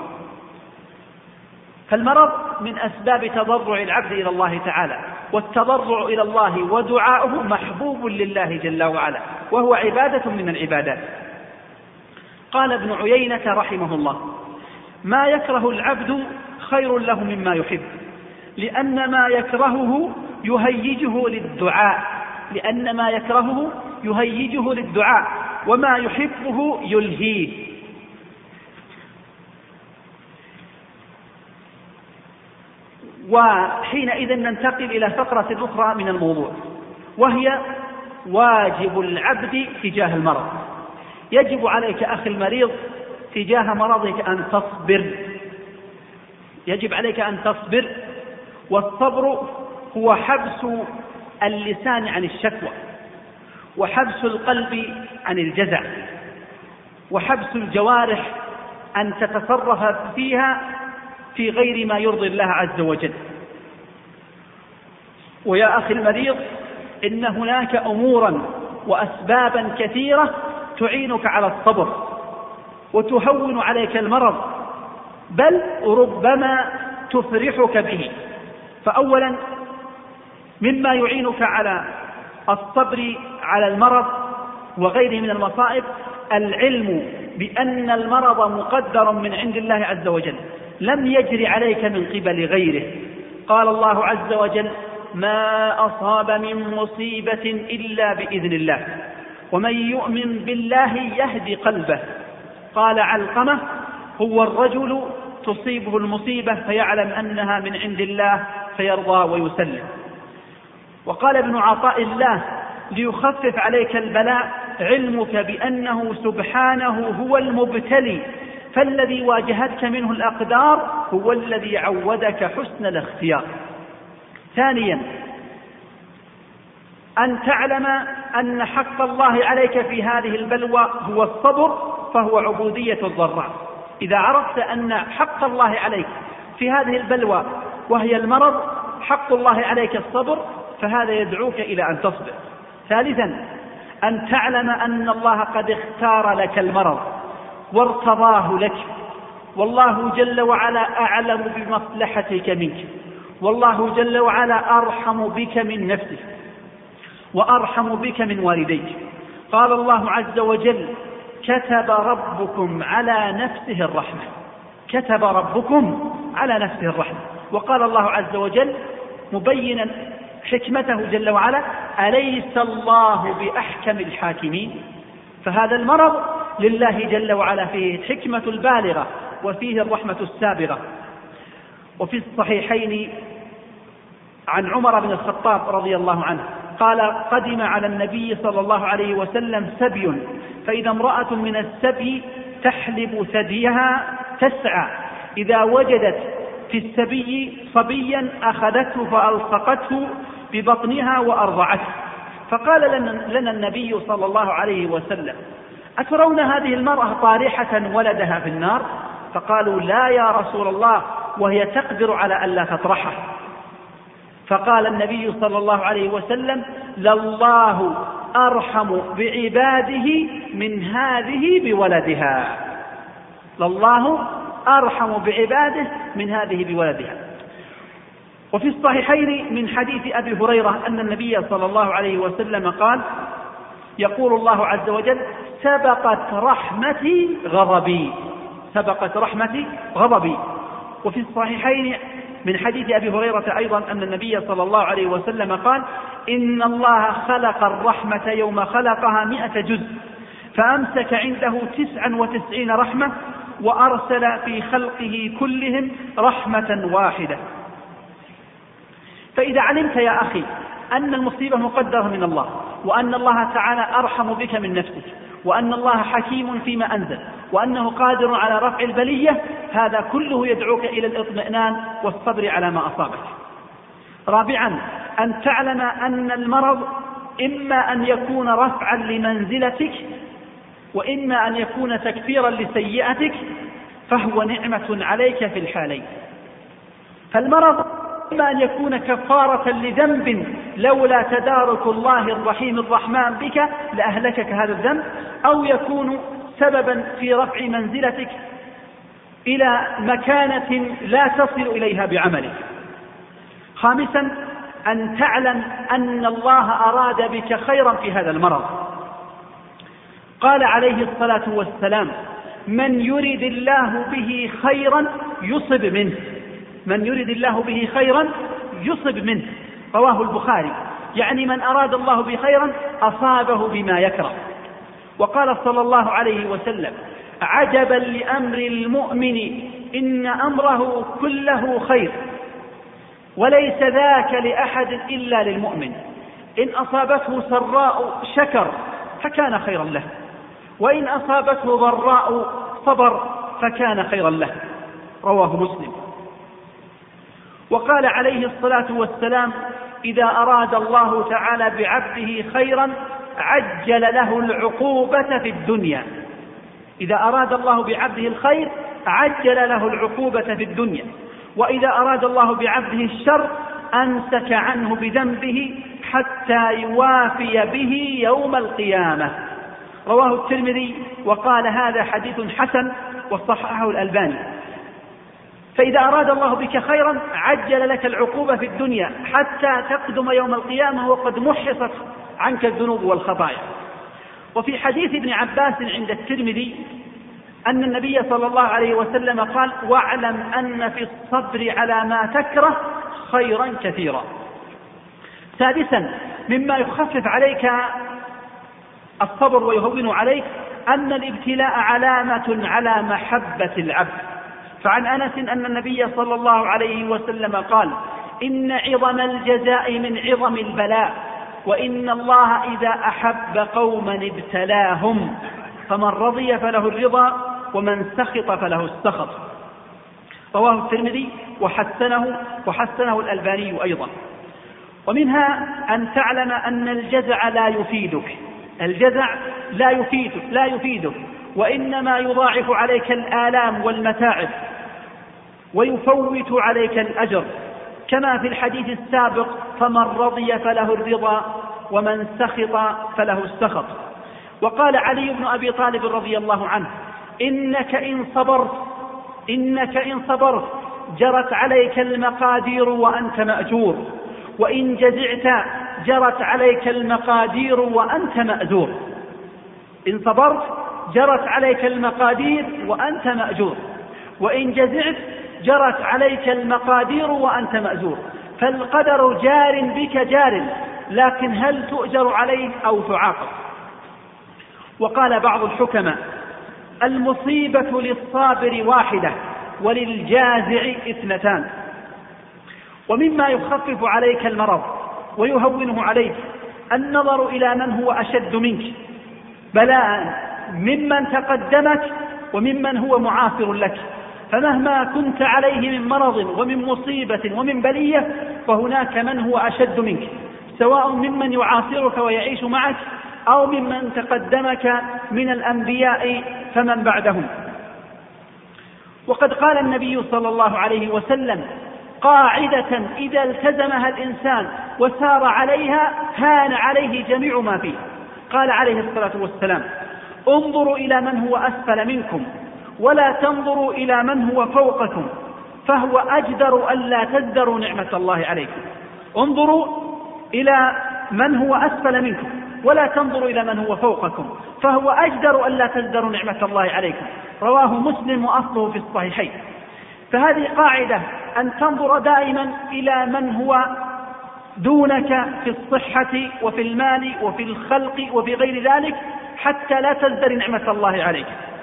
فالمرض من أسباب تضرع العبد إلى الله تعالى، والتضرع إلى الله ودعاؤه محبوب لله جل وعلا، وهو عبادة من العبادات. قال ابن عيينة رحمه الله: ما يكره العبد خير له مما يحب، لأن ما يكرهه يهيجه للدعاء، لأن ما يكرهه يهيجه للدعاء، وما يحبه يلهيه. وحينئذ ننتقل إلى فقرة أخرى من الموضوع، وهي واجب العبد تجاه المرض. يجب عليك أخي المريض تجاه مرضك أن تصبر، يجب عليك أن تصبر. والصبر هو حبس اللسان عن الشكوى، وحبس القلب عن الجزع، وحبس الجوارح أن تتصرف فيها في غير ما يرضي الله عز وجل. ويا أخي المريض، إن هناك أمورا وأسبابا كثيرة تعينك على الصبر وتهون عليك المرض، بل ربما تفرحك به. فأولا مما يعينك على الصبر على المرض وغيره من المصائب العلم بأن المرض مقدر من عند الله عز وجل، لم يجري عليك من قبل غيره. قال الله عز وجل: ما أصاب من مصيبة إلا بإذن الله، ومن يؤمن بالله يهدي قلبه. قال علقمة: هو الرجل تصيبه المصيبة فيعلم أنها من عند الله فيرضى ويسلم. وقال ابن عطاء الله: ليخفف عليك البلاء علمك بأنه سبحانه هو المبتلي، فالذي واجهتك منه الأقدار هو الذي عودك حسن الاختيار. ثانيا، أن تعلم أن حق الله عليك في هذه البلوى هو الصبر، فهو عبودية الضراء. إذا عرفت أن حق الله عليك في هذه البلوى وهي المرض، حق الله عليك الصبر، فهذا يدعوك إلى أن تصبر. ثالثا، أن تعلم أن الله قد اختار لك المرض وارتضاه لك، والله جل وعلا أعلم بمصلحتك منك، والله جل وعلا أرحم بك من نفسك وأرحم بك من والديك. قال الله عز وجل: كتب ربكم على نفسه الرحمة، كتب ربكم على نفسه الرحمة. وقال الله عز وجل مبينا حكمته جل وعلا: أليس الله بأحكم الحاكمين؟ فهذا المرض لله جل وعلا فيه الحكمة البالغة وفيه الرحمة السابغة. وفي الصحيحين عن عمر بن الخطاب رضي الله عنه قال: قدم على النبي صلى الله عليه وسلم سبي، فإذا امرأة من السبي تحلب ثديها تسعى، إذا وجدت في السبي صبيا أخذته فألصقته ببطنها وأرضعته. فقال لنا النبي صلى الله عليه وسلم: أترون هذه المرأة طارحة ولدها في النار؟ فقالوا: لا يا رسول الله، وهي تقدر على ألا تطرحه. فقال النبي صلى الله عليه وسلم: لله أرحم بعباده من هذه بولدها، لله أرحم بعباده من هذه بولدها. وفي الصحيحين من حديث أبي هريرة أن النبي صلى الله عليه وسلم قال: يقول الله عز وجل: سبقت رحمتي غضبي، سبقت رحمتي غضبي. وفي الصحيحين من حديث أبي هريرة أيضا أن النبي صلى الله عليه وسلم قال: إن الله خلق الرحمة يوم خلقها 100 جزء، فأمسك عنده 99 رحمة، وأرسل في خلقه كلهم رحمة واحدة. فإذا علمت يا أخي أن المصيبة مقدرة من الله، وأن الله تعالى أرحم بك من نفسك، وأن الله حكيم فيما أنزل، وأنه قادر على رفع البلية، هذا كله يدعوك إلى الاطمئنان والصبر على ما أصابك. رابعا، أن تعلم أن المرض إما أن يكون رفعا لمنزلتك، وإما أن يكون تكفيرا لسيئتك، فهو نعمة عليك في الحالين. فالمرض إما أن يكون كفارة لذنب لولا تدارك الله الرحيم الرحمن بك لأهلكك هذا الذنب، أو يكون سببا في رفع منزلتك إلى مكانة لا تصل إليها بعملك. خامسا، أن تعلم أن الله أراد بك خيرا في هذا المرض. قال عليه الصلاة والسلام: من يرد الله به خيرا يصب منه، من يرد الله به خيرا يصب منه. رواه البخاري، يعني من أراد الله به خيرا أصابه بما يكره. وقال صلى الله عليه وسلم: عجبا لأمر المؤمن إن أمره كله خير، وليس ذاك لأحد إلا للمؤمن، إن أصابته سراء شكر فكان خيرا له، وإن أصابته ضراء صبر فكان خيرا له. رواه مسلم. وقال عليه الصلاة والسلام: إذا أراد الله تعالى بعبده خيرا عجل له العقوبة في الدنيا، إذا أراد الله بعبده الخير عجل له العقوبة في الدنيا، وإذا أراد الله بعبده الشر أمسك عنه بذنبه حتى يوافي به يوم القيامة. رواه الترمذي وقال: هذا حديث حسن، وصححه الألباني. فإذا أراد الله بك خيرا عجل لك العقوبة في الدنيا حتى تقدم يوم القيامة وقد محصت عنك الذنوب والخطايا. وفي حديث ابن عباس عند الترمذي أن النبي صلى الله عليه وسلم قال: واعلم أن في الصبر على ما تكره خيرا كثيرا. سادسا، مما يخفف عليك الصبر ويهون عليك أن الابتلاء علامة على محبة العبد. فعن أنس أن النبي صلى الله عليه وسلم قال: إن عظم الجزاء من عظم البلاء، وإن الله إذا أحب قوما ابتلاهم، فمن رضي فله الرضا ومن سخط فله السخط. رواه الترمذي وحسنه الألباني أيضا. ومنها أن تعلم أن الجزع لا يفيدك، الجزع لا يفيدك، وإنما يضاعف عليك الآلام والمتاعب ويفوت عليك الأجر، كما في الحديث السابق: فمن رضي فله الرضا ومن سخط فله السخط. وقال علي بن أبي طالب رضي الله عنه: إنك إن صبرت جرت عليك المقادير وأنت مأجور، وإن جزعت جرت عليك المقادير وأنت مأجور. إن صبرت جرت عليك المقادير وأنت مأجور، وإن جزعت جرت عليك المقادير وأنت مأجور. فالقدر جار بك جار، لكن هل تؤجر عليه أو تعاقب؟ وقال بعض الحكماء: المصيبة للصابر واحدة وللجازع 2. ومما يخفف عليك المرض ويهونه عليك النظر إلى من هو أشد منك بلاء ممن تقدمك وممن هو معاصر لك، فمهما كنت عليه من مرض ومن مصيبة ومن بلية فهناك من هو أشد منك، سواء ممن يعاصرك ويعيش معك أو ممن تقدمك من الأنبياء فمن بعدهم. وقد قال النبي صلى الله عليه وسلم: قاعدة إذا التزمها الإنسان وسار عليها هان عليه جميع ما فيه. قال عليه الصلاة والسلام: انظروا إلى من هو أسفل منكم ولا تنظروا إلى من هو فوقكم، فهو أجدر ألا تزدروا نعمة الله عليكم. انظروا إلى من هو أسفل منكم ولا تنظروا إلى من هو فوقكم، فهو أجدر ألا تزدروا نعمة الله عليكم. رواه مسلم وأصله في الصحيحين. فهذه قاعدة أن تنظر دائما إلى من هو دونك في الصحة وفي المال وفي الخلق وفي غير ذلك حتى لا تزدر نعمة الله عليك.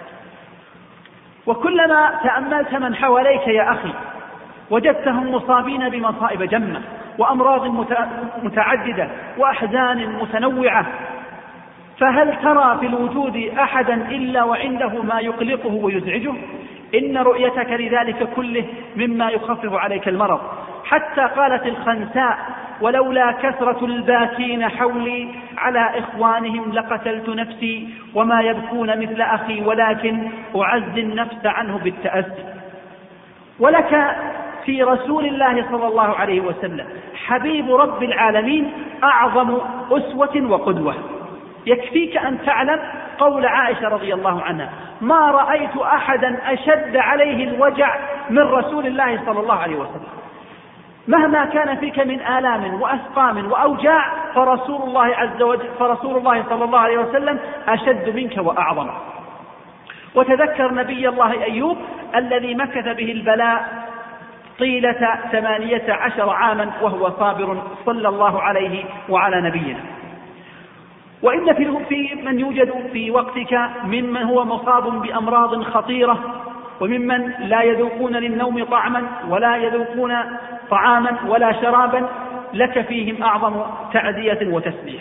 وكلما تأملت من حواليك يا أخي وجدتهم مصابين بمصائب جمة وأمراض متعددة وأحزان متنوعة، فهل ترى في الوجود أحدا إلا وعنده ما يقلقه ويزعجه؟ إن رؤيتك لذلك كله مما يخفف عليك المرض. حتى قالت الخنساء: ولولا كثرة الباكين حولي على إخوانهم لقتلت نفسي، وما يبكون مثل أخي ولكن أعزي النفس عنه بالتأسي. ولك في رسول الله صلى الله عليه وسلم حبيب رب العالمين أعظم أسوة وقدوة. يكفيك أن تعلم قول عائشة رضي الله عنها: ما رأيت أحدا أشد عليه الوجع من رسول الله صلى الله عليه وسلم. مهما كان فيك من آلام وأسقام وأوجاع فرسول الله صلى الله عليه وسلم أشد منك وأعظم. وتذكر نبي الله أيوب الذي مكث به البلاء طيلة 18 عاما وهو صابر، صلى الله عليه وعلى نبينا. وإن في من يوجد في وقتك ممن هو مصاب بأمراض خطيرة، وممن لا يذوقون للنوم طعما ولا يذوقون طعاما ولا شرابا، لك فيهم أعظم تعزية وتسلية.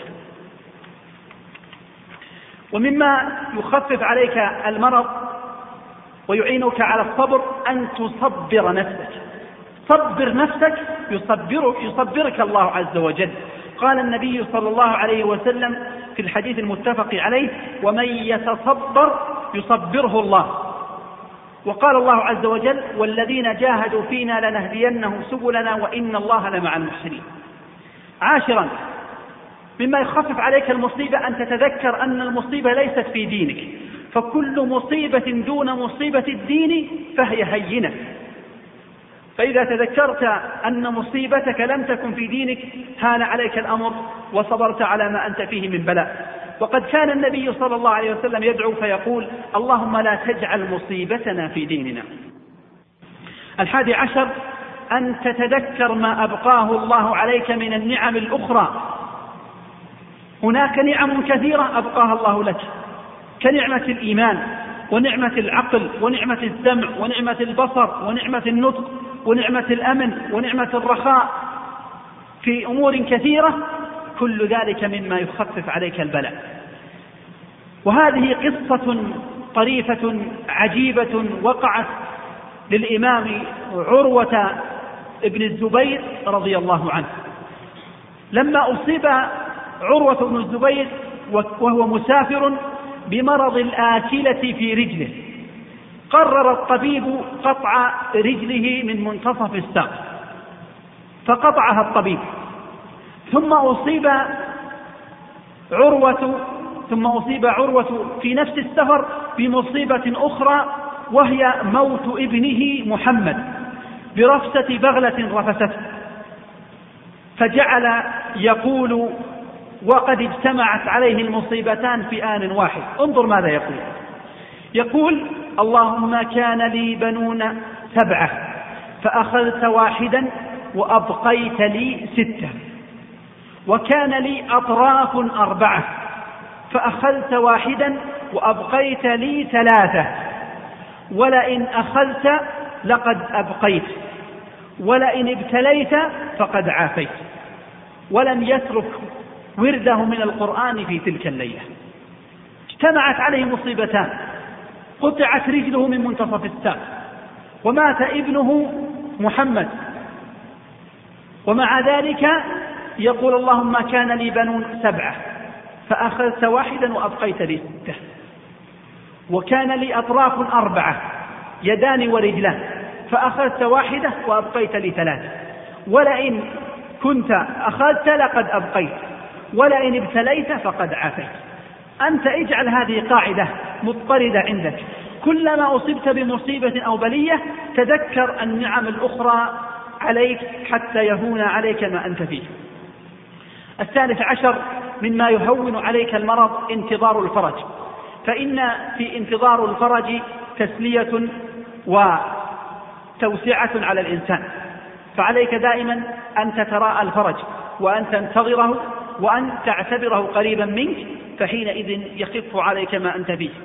ومما يخفف عليك المرض ويعينك على الصبر أن تصبر نفسك. صبر نفسك يصبرك الله عز وجل. قال النبي صلى الله عليه وسلم في الحديث المتفق عليه: ومن يتصبر يصبره الله. وقال الله عز وجل: والذين جاهدوا فينا لنهدينهم سبلنا وإن الله لمع المحسنين. 10 مما يخفف عليك المصيبة أن تتذكر أن المصيبة ليست في دينك، فكل مصيبة دون مصيبة الدين فهي هينة. فإذا تذكرت أن مصيبتك لم تكن في دينك هان عليك الأمر وصبرت على ما أنت فيه من بلاء. وقد كان النبي صلى الله عليه وسلم يدعو فيقول: اللهم لا تجعل مصيبتنا في ديننا. 11 أن تتذكر ما أبقاه الله عليك من النعم الأخرى. هناك نعم كثيرة أبقاها الله لك، كنعمة الإيمان ونعمة العقل ونعمة السمع ونعمة البصر ونعمة النطق ونعمة الأمن ونعمة الرخاء في أمور كثيرة، كل ذلك مما يخفف عليك البلاء. وهذه قصة طريفة عجيبة وقعت للإمام عروة ابن الزبير رضي الله عنه. لما أصيب عروة بن الزبير وهو مسافر بمرض الآكلة في رجله، قرر الطبيب قطع رجله من منتصف الساق، فقطعها الطبيب. ثم أصيب عروة في نفس السفر بمصيبة أخرى، وهي موت ابنه محمد برفسة بغلة رفسته، فجعل يقول وقد اجتمعت عليه المصيبتان في آن واحد. انظر ماذا يقول: اللهم كان لي بنون 7 فأخذت واحدا وأبقيت لي 6، وكان لي أطراف 4 فأخذت واحدا وأبقيت لي 3، ولئن أخذت لقد أبقيت، ولئن ابتليت فقد عافيت. ولم يترك ورده من القرآن في تلك الليلة. اجتمعت عليه مصيبتان: قطعت رجله من منتصف الساق، ومات ابنه محمد، ومع ذلك يقول: اللهم كان لي بنون 7 فأخذت واحدا وأبقيت لي 6، وكان لي أطراف 4 يدان ورجلان فأخذت واحدة وأبقيت لي 3، ولئن كنت أخذت لقد أبقيت، ولئن ابتليت فقد عافيت. أنت اجعل هذه قاعدة مضطردة عندك: كلما أصبت بمصيبة أو بلية تذكر النعم الأخرى عليك حتى يهون عليك ما أنت فيه. 13 مما يهون عليك المرض انتظار الفرج، فإن في انتظار الفرج تسلية وتوسعة على الإنسان، فعليك دائما أن تتراءى الفرج وأن تنتظره وأن تعتبره قريبا منك، فحينئذ يخف عليك ما أنت فيه.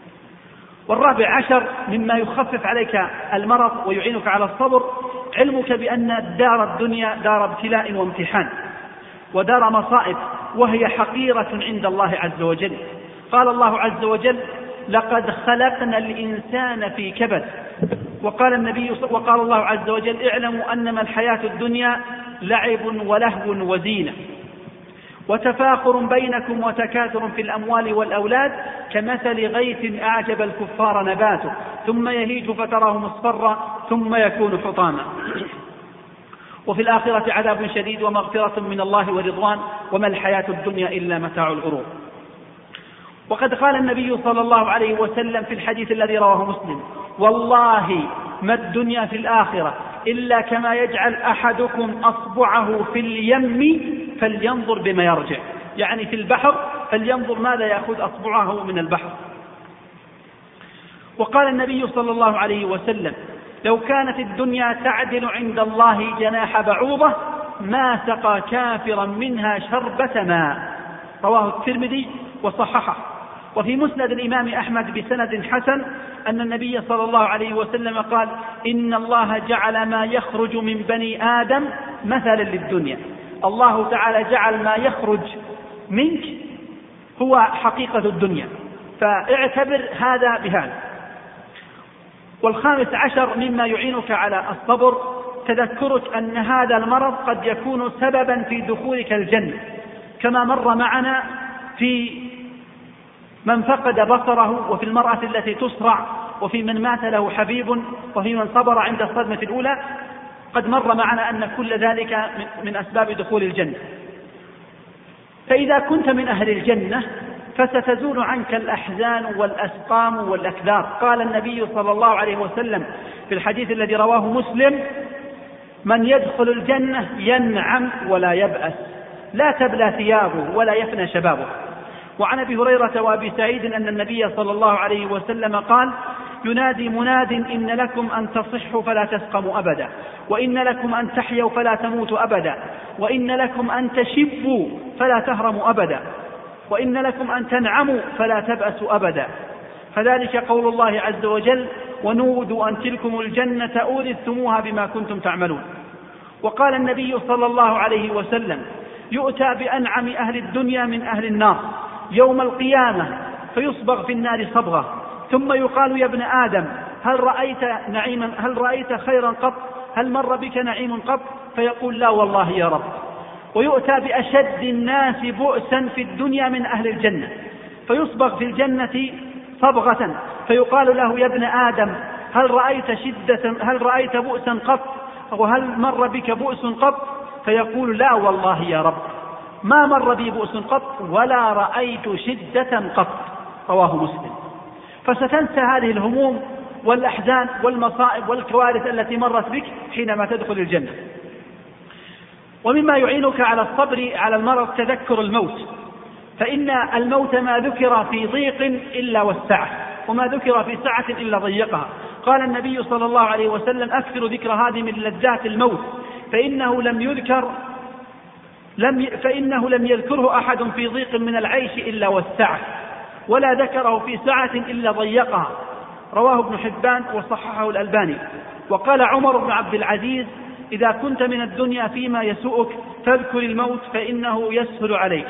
14 مما يخفف عليك المرض ويعينك على الصبر علمك بأن دار الدنيا دار ابتلاء وامتحان ودار مصائب، وهي حقيرة عند الله عز وجل. قال الله عز وجل: لقد خلقنا الإنسان في كبد. وقال الله عز وجل: اعلموا أنما الحياة الدنيا لعب ولهو وزينة وتفاخر بينكم وتكاثر في الأموال والأولاد كمثل غيث أعجب الكفار نباته ثم يهيج فتراه مصفرا ثم يكون حطاما، وفي الآخرة عذاب شديد ومغفرة من الله ورضوان وما الحياة الدنيا إلا متاع الغرور. وقد قال النبي صلى الله عليه وسلم في الحديث الذي رواه مسلم: والله ما الدنيا في الآخرة إلا كما يجعل أحدكم أصبعه في اليم فلينظر بما يرجع، يعني في البحر فلينظر ماذا يأخذ أصبعه من البحر. وقال النبي صلى الله عليه وسلم: لو كانت الدنيا تعدل عند الله جناح بعوضة ما سقى كافرا منها شربة ماء. رواه الترمذي وصححه. وفي مسند الإمام أحمد بسند حسن أن النبي صلى الله عليه وسلم قال: إن الله جعل ما يخرج من بني آدم مثلا للدنيا. الله تعالى جعل ما يخرج منك هو حقيقة الدنيا، فاعتبر هذا بهذا. 15 مما يعينك على الصبر تذكرك أن هذا المرض قد يكون سببا في دخولك الجنة، كما مر معنا في من فقد بصره، وفي المرأة التي تصرع، وفي من مات له حبيب، وفي من صبر عند الصدمة الأولى. قد مر معنا أن كل ذلك من أسباب دخول الجنة. فإذا كنت من أهل الجنة فستزول عنك الأحزان والأسقام والأكدار. قال النبي صلى الله عليه وسلم في الحديث الذي رواه مسلم: من يدخل الجنة ينعم ولا يبأس، لا تبلى ثيابه ولا يفنى شبابه. وعن أبي هريرة وأبي سعيد أن النبي صلى الله عليه وسلم قال: ينادي مناد إن لكم أن تصحوا فلا تسقموا أبدا، وإن لكم أن تحيوا فلا تموتوا أبدا، وإن لكم أن تشبوا فلا تهرموا أبدا. وإن لكم أن تنعموا فلا تبأسوا أبدا. فذلك قول الله عز وجل: ونودوا أن تلكم الجنة أورثتموها بما كنتم تعملون. وقال النبي صلى الله عليه وسلم: يؤتى بأنعم أهل الدنيا من أهل النار يوم القيامة فيصبغ في النار صبغة، ثم يقال: يا ابن آدم هل رأيت خيرا قط؟ هل مر بك نعيم قط؟ فيقول: لا والله يا رب. ويؤتى بأشد الناس بؤسا في الدنيا من أهل الجنة فيصبغ في الجنة صبغة، فيقال له: يا ابن آدم هل رأيت بؤسا قط؟ وهل مر بك بؤس قط؟ فيقول: لا والله يا رب، ما مر بي بؤس قط ولا رأيت شدة قط. رواه مسلم. فستنسى هذه الهموم والأحزان والمصائب والكوارث التي مرت بك حينما تدخل الجنة. ومما يعينك على الصبر على المرض تذكر الموت، فإن الموت ما ذكر في ضيق إلا وسعه، وما ذكر في سعة إلا ضيقها. قال النبي صلى الله عليه وسلم: أكثر ذكر هذه من لذات الموت، فإنه لم يذكره أحد في ضيق من العيش إلا وسعه، ولا ذكره في سعة إلا ضيقها. رواه ابن حبان وصححه الألباني. وقال عمر بن عبد العزيز: إذا كنت من الدنيا فيما يسوءك فاذكر الموت فإنه يسهل عليك.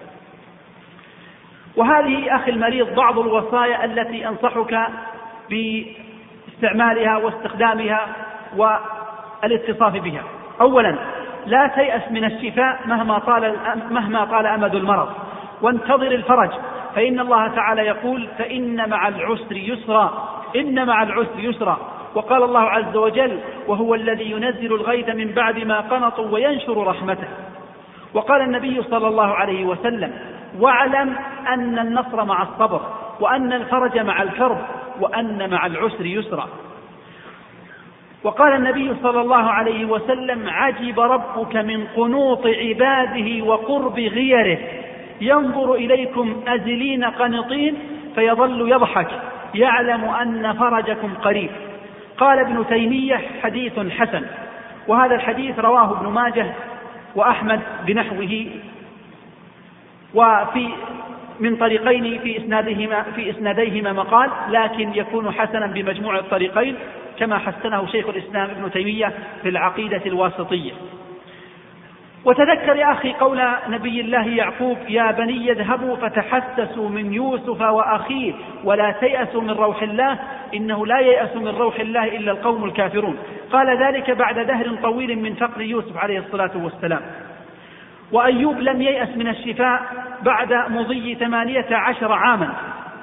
وهذه أخي المريض بعض الوصايا التي أنصحك باستعمالها واستخدامها والاتصاف بها. أولا: لا تيأس من الشفاء مهما طال أمد المرض، وانتظر الفرج، فإن الله تعالى يقول: فإن مع العسر يسرا، إن مع العسر يسرا. وقال الله عز وجل: وهو الذي ينزل الغيث من بعد ما قنطوا وينشر رحمته. وقال النبي صلى الله عليه وسلم: واعلم أن النصر مع الصبر، وأن الفرج مع الكرب، وأن مع العسر يسرا. وقال النبي صلى الله عليه وسلم: عجب ربك من قنوط عباده وقرب غيره، ينظر إليكم أزلين قنطين فيظل يضحك، يعلم أن فرجكم قريب. قال ابن تيمية: حديث حسن. وهذا الحديث رواه ابن ماجه وأحمد بنحوه، وفي من طريقين في إسناديهما مقال، لكن يكون حسنا بمجموع الطريقين، كما حسنه شيخ الإسلام ابن تيمية في العقيدة الواسطية. وتذكر يا أخي قول نبي الله يعقوب: يا بني اذهبوا فتحسسوا من يوسف وأخيه ولا تيأسوا من روح الله إنه لا ييأس من روح الله إلا القوم الكافرون. قال ذلك بعد دهر طويل من فقد يوسف عليه الصلاة والسلام. وأيوب لم ييأس من الشفاء بعد مضي 18 عاما.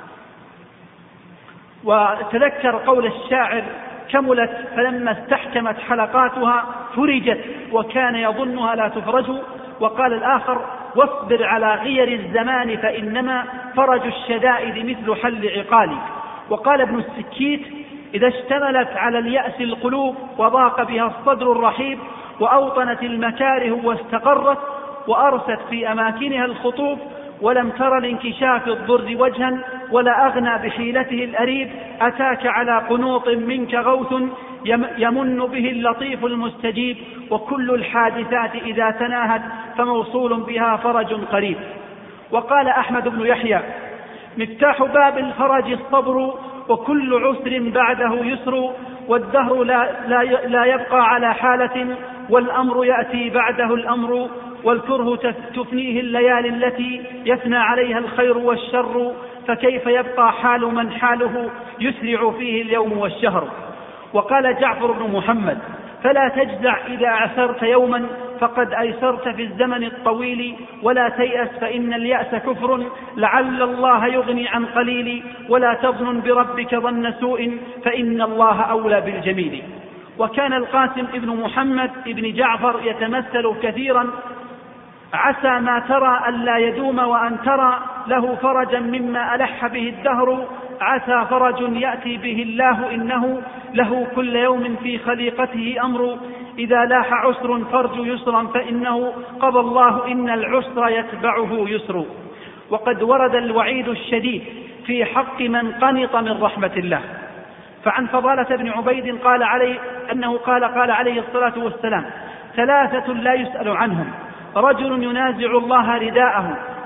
وتذكر قول الشاعر: كملت فلما استحكمت حلقاتها فرجت وكان يظنها لا تفرج. وقال الآخر: واصبر على غير الزمان فإنما فرج الشدائد مثل حل عقالي. وقال ابن السكيت: إذا اشتملت على اليأس القلوب وضاق بها الصدر الرحيب وأوطنت المكاره واستقرت وأرست في أماكنها الخطوب ولم تر لانكشاف الضر وجها ولا أغنى بحيلته الأريب، أتاك على قنوط منك غوث يمن به اللطيف المستجيب، وكل الحادثات إذا تناهت فموصول بها فرج قريب. وقال أحمد بن يحيى: مفتاح باب الفرج الصبر وكل عسر بعده يسر، والدهر لا يبقى على حالة والأمر يأتي بعده الأمر، والكره تفنيه الليالي التي يفنى عليها الخير والشر، فكيف يبقى حال من حاله يسرع فيه اليوم والشهر. وقال جعفر بن محمد: فلا تجزع إذا عسرت يوما فقد أيسرت في الزمن الطويل، ولا تيأس فإن اليأس كفر لعل الله يغني عن قليل، ولا تظن بربك ظن سوء فإن الله أولى بالجميل. وكان القاسم ابن محمد ابن جعفر يتمثل كثيرا: عسى ما ترى ألا يدوم وأن ترى له فرجا مما ألح به الدهر، عسى فرج يأتي به الله إنه له كل يوم في خليقته أمر، إذا لاح عسر فرج يسرا فإنه قضى الله إن العسر يتبعه يسر. وقد ورد الوعيد الشديد في حق من قنط من رحمة الله. فعن فضالة بن عبيد قال عليه الصلاة والسلام: ثلاثة لا يسأل عنهم: رجل ينازع الله رداءه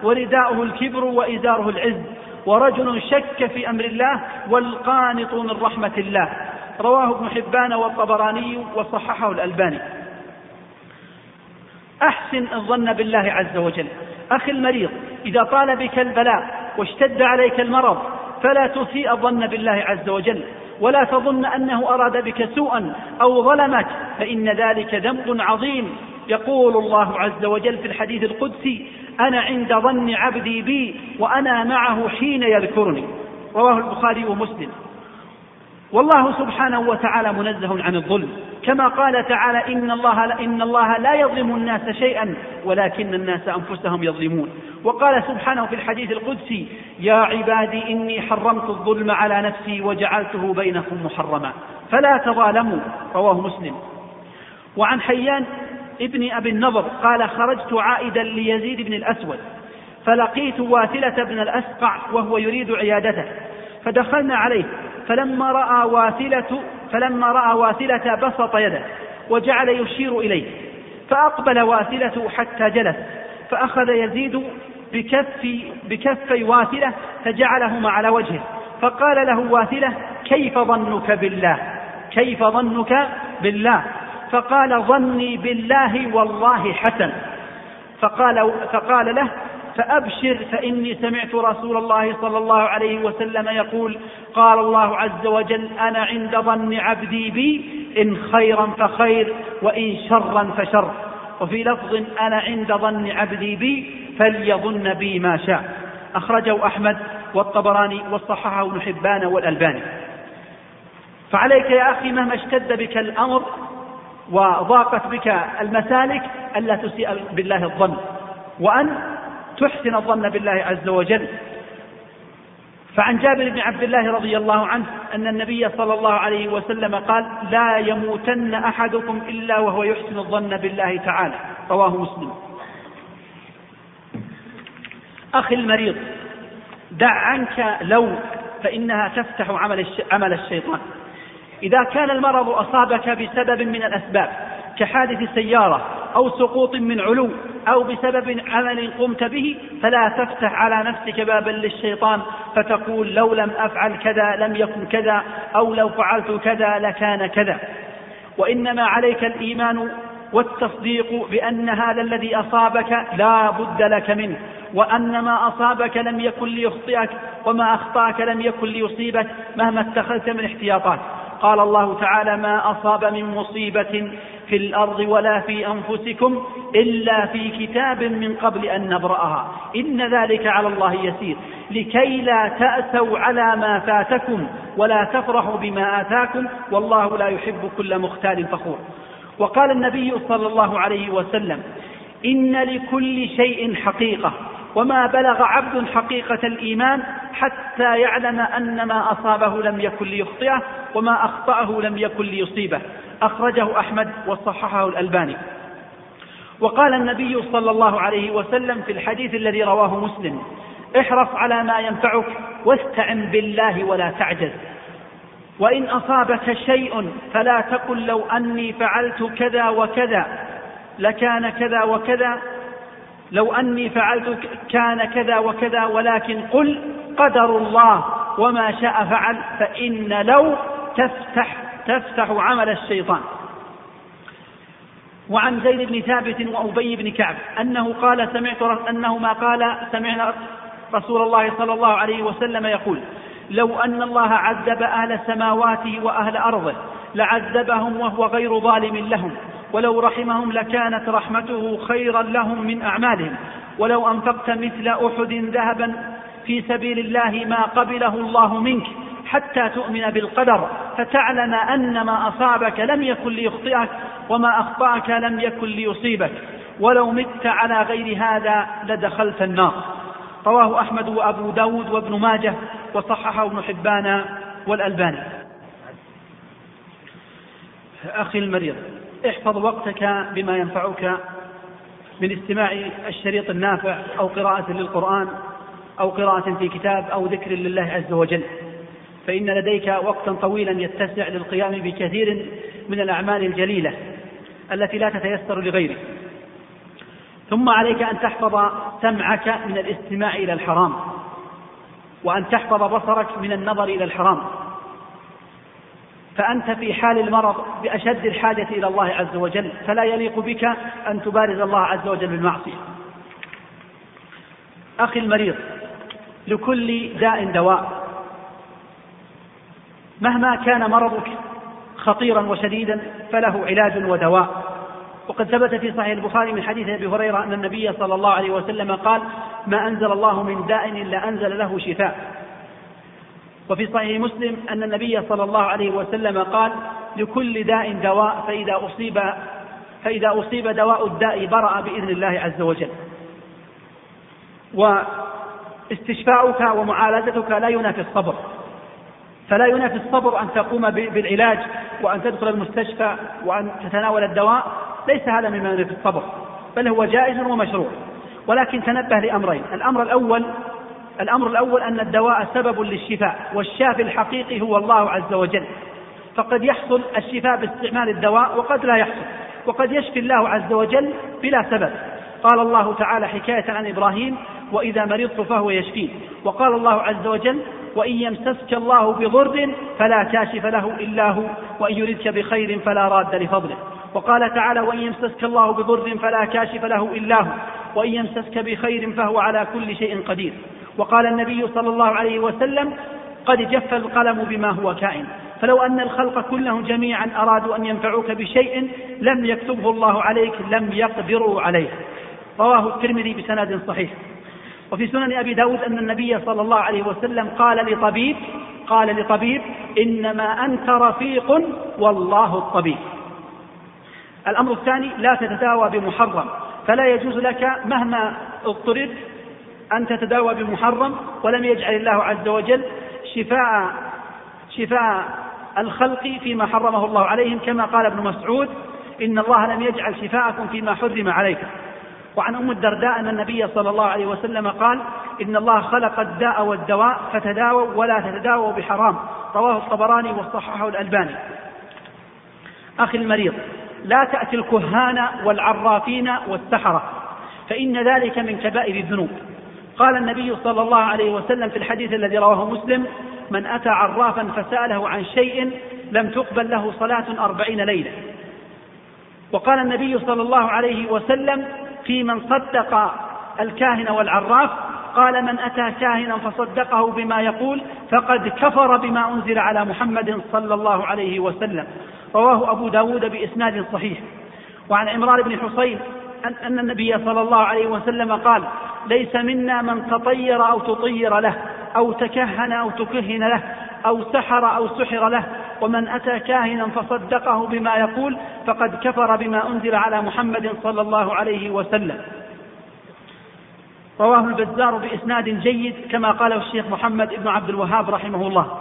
ورداؤه الكبر وإزاره العز، ورجل شك في أمر الله والقانط من رحمة الله. رواه ابن حبان والطبراني وصححه الألباني. أحسن الظن بالله عز وجل. أخي المريض، إذا طال بك البلاء واشتد عليك المرض فلا تسيء الظن بالله عز وجل، ولا تظن أنه أراد بك سوءا أو ظلمك، فإن ذلك ذنب عظيم. يقول الله عز وجل في الحديث القدسي: أنا عند ظن عبدي بي وأنا معه حين يذكرني. رواه البخاري ومسلم. والله سبحانه وتعالى منزه عن الظلم، كما قال تعالى: إن الله لا يظلم الناس شيئا ولكن الناس أنفسهم يظلمون. وقال سبحانه في الحديث القدسي: يا عبادي إني حرمت الظلم على نفسي وجعلته بينكم محرما فلا تظالموا. رواه مسلم. وعن حيان ابن أبي النضر قال: خرجت عائدا ليزيد بن الأسود فلقيت واثلة بن الأسقع وهو يريد عيادته، فدخلنا عليه، فلما رأى واثلة بسط يده وجعل يشير إليه، فأقبل واثلة حتى جلس، فأخذ يزيد بكفي واثلة فجعلهما على وجهه، فقال له واثلة: كيف ظنك بالله؟ فقال: ظني بالله والله حسن. فقال له: فأبشر، فإني سمعت رسول الله صلى الله عليه وسلم يقول: قال الله عز وجل: أنا عند ظن عبدي بي، إن خيرا فخير وإن شرا فشر. وفي لفظ: أنا عند ظن عبدي بي فليظن بي ما شاء. أخرجه أحمد والطبراني وصححه ابن حبان والألباني. فعليك يا أخي مهما اشتد بك الأمر وضاقت بك المسالك ألا تسيء بالله الظن، وأن تحسن الظن بالله عز وجل. فعن جابر بن عبد الله رضي الله عنه أن النبي صلى الله عليه وسلم قال: لا يموتن أحدكم إلا وهو يحسن الظن بالله تعالى. رواه مسلم. أخي المريض، دع عنك لو، فإنها تفتح عمل الشيطان. إذا كان المرض أصابك بسبب من الأسباب كحادث سيارة أو سقوط من علو أو بسبب عمل قمت به، فلا تفتح على نفسك بابا للشيطان فتقول: لو لم أفعل كذا لم يكن كذا، أو لو فعلت كذا لكان كذا. وإنما عليك الإيمان والتصديق بأن هذا الذي أصابك لا بد لك منه، وأن ما أصابك لم يكن ليخطئك، وما أخطأك لم يكن ليصيبك مهما اتخذت من احتياطات. قال الله تعالى: ما أصاب من مصيبة في الأرض ولا في أنفسكم إلا في كتاب من قبل أن نبرأها إن ذلك على الله يسير، لكي لا تأسوا على ما فاتكم ولا تفرحوا بما آتاكم والله لا يحب كل مختال فخور. وقال النبي صلى الله عليه وسلم: إن لكل شيء حقيقة، وما بلغ عبد حقيقة الإيمان حتى يعلم أن ما أصابه لم يكن ليخطئه وما أخطأه لم يكن ليصيبه. أخرجه أحمد وصححه الألباني. وقال النبي صلى الله عليه وسلم في الحديث الذي رواه مسلم: احرص على ما ينفعك واستعن بالله ولا تعجز. وإن أصابك شيء فلا تقل: لو أني فعلت كذا وكذا لكان كذا وكذا، لو أني فعلت كان كذا وكذا، ولكن قل: قدر الله وما شاء فعل، فإن لو تفتح عمل الشيطان. وعن زيد بن ثابت وأبي بن كعب أنهما قال: سمعنا رسول الله صلى الله عليه وسلم يقول: لو أن الله عذب أهل السماوات وأهل أرضه لعذبهم وهو غير ظالم لهم، ولو رحمهم لكانت رحمته خيرا لهم من أعمالهم، ولو أنفقت مثل أحد ذهبا في سبيل الله ما قبله الله منك حتى تؤمن بالقدر فتعلم أن ما أصابك لم يكن ليخطئك وما أخطأك لم يكن ليصيبك، ولو مت على غير هذا لدخلت النار. رواه أحمد وأبو داود وابن ماجه وصححه ابن حبان والألباني. أخي المريض، احفظ وقتك بما ينفعك من استماع الشريط النافع أو قراءة للقرآن أو قراءة في كتاب أو ذكر لله عز وجل، فإن لديك وقتا طويلا يتسع للقيام بكثير من الأعمال الجليلة التي لا تتيسر لغيره. ثم عليك أن تحفظ سمعك من الاستماع إلى الحرام، وأن تحفظ بصرك من النظر إلى الحرام، فأنت في حال المرض بأشد الحاجة إلى الله عز وجل، فلا يليق بك أن تبارز الله عز وجل بالمعصية. أخي المريض، لكل داء دواء، مهما كان مرضك خطيرا وشديدا فله علاج ودواء. وقد ثبت في صحيح البخاري من حديث أبي هريرة أن النبي صلى الله عليه وسلم قال: ما أنزل الله من داء إلا أنزل له شفاء. وفي صحيح مسلم أن النبي صلى الله عليه وسلم قال: لكل داء دواء، فإذا أصيب دواء الداء برأ بإذن الله عز وجل. واستشفاؤك ومعالجتك لا ينافي الصبر، فلا ينافي الصبر أن تقوم بالعلاج وأن تدخل المستشفى وأن تتناول الدواء، ليس هذا مما ينافي الصبر، بل هو جائز ومشروع. ولكن تنبه لأمرين: الأمر الأول أن الدواء سبب للشفاء، والشافي الحقيقي هو الله عز وجل، فقد يحصل الشفاء باستعمال الدواء وقد لا يحصل، وقد يشفي الله عز وجل بلا سبب. قال الله تعالى حكاية عن إبراهيم: وإذا مرضت فهو يشفين. وقال الله عز وجل: وإن يمسسك الله بضر فلا كاشف له إلا هو، وإن يردك بخير فلا راد لفضله. وقال تعالى: وإن يمسسك الله بضر فلا كاشف له إلا هو، وإن يمسسك بخير فهو على كل شيء قدير. وقال النبي صلى الله عليه وسلم: قد جف القلم بما هو كائن. فلو أن الخلق كلهم جميعا أرادوا أن ينفعوك بشيء لم يكتبه الله عليك لم يقدروا عليه. رواه الترمذي بسند صحيح. وفي سنن أبي داود أن النبي صلى الله عليه وسلم قال لطبيب: إنما أنت رفيق والله الطبيب. الأمر الثاني: لا تتداوى بمحرم، فلا يجوز لك مهما اضطررت أن تتداوى بمحرم، ولم يجعل الله عز وجل شفاء الخلق فيما حرمه الله عليهم، كما قال ابن مسعود: إن الله لم يجعل شفاءكم فيما حرم عليكم. وعن أم الدرداء أن النبي صلى الله عليه وسلم قال: إن الله خلق الداء والدواء فتداووا ولا تتداووا بحرام. رواه الطبراني وصححه الألباني. أخي المريض، لا تأتي الكهان والعرافين والسحرة، فإن ذلك من كبائر الذنوب. قال النبي صلى الله عليه وسلم في الحديث الذي رواه مسلم: من أتى عرافا فسأله عن شيء لم تقبل له صلاة 40 ليلة. وقال النبي صلى الله عليه وسلم في من صدق الكاهن والعراف: قال: من أتى كاهنا فصدقه بما يقول فقد كفر بما أنزل على محمد صلى الله عليه وسلم. رواه أبو داود بإسناد صحيح. وعن عمران بن حصين أن النبي صلى الله عليه وسلم قال: ليس منا من تطير أو تطير له، أو تكهن أو تكهن له، أو سحر أو سحر له، ومن أتى كاهنا فصدقه بما يقول فقد كفر بما أنزل على محمد صلى الله عليه وسلم. رواه البزار بإسناد جيد كما قاله الشيخ محمد بن عبد الوهاب رحمه الله.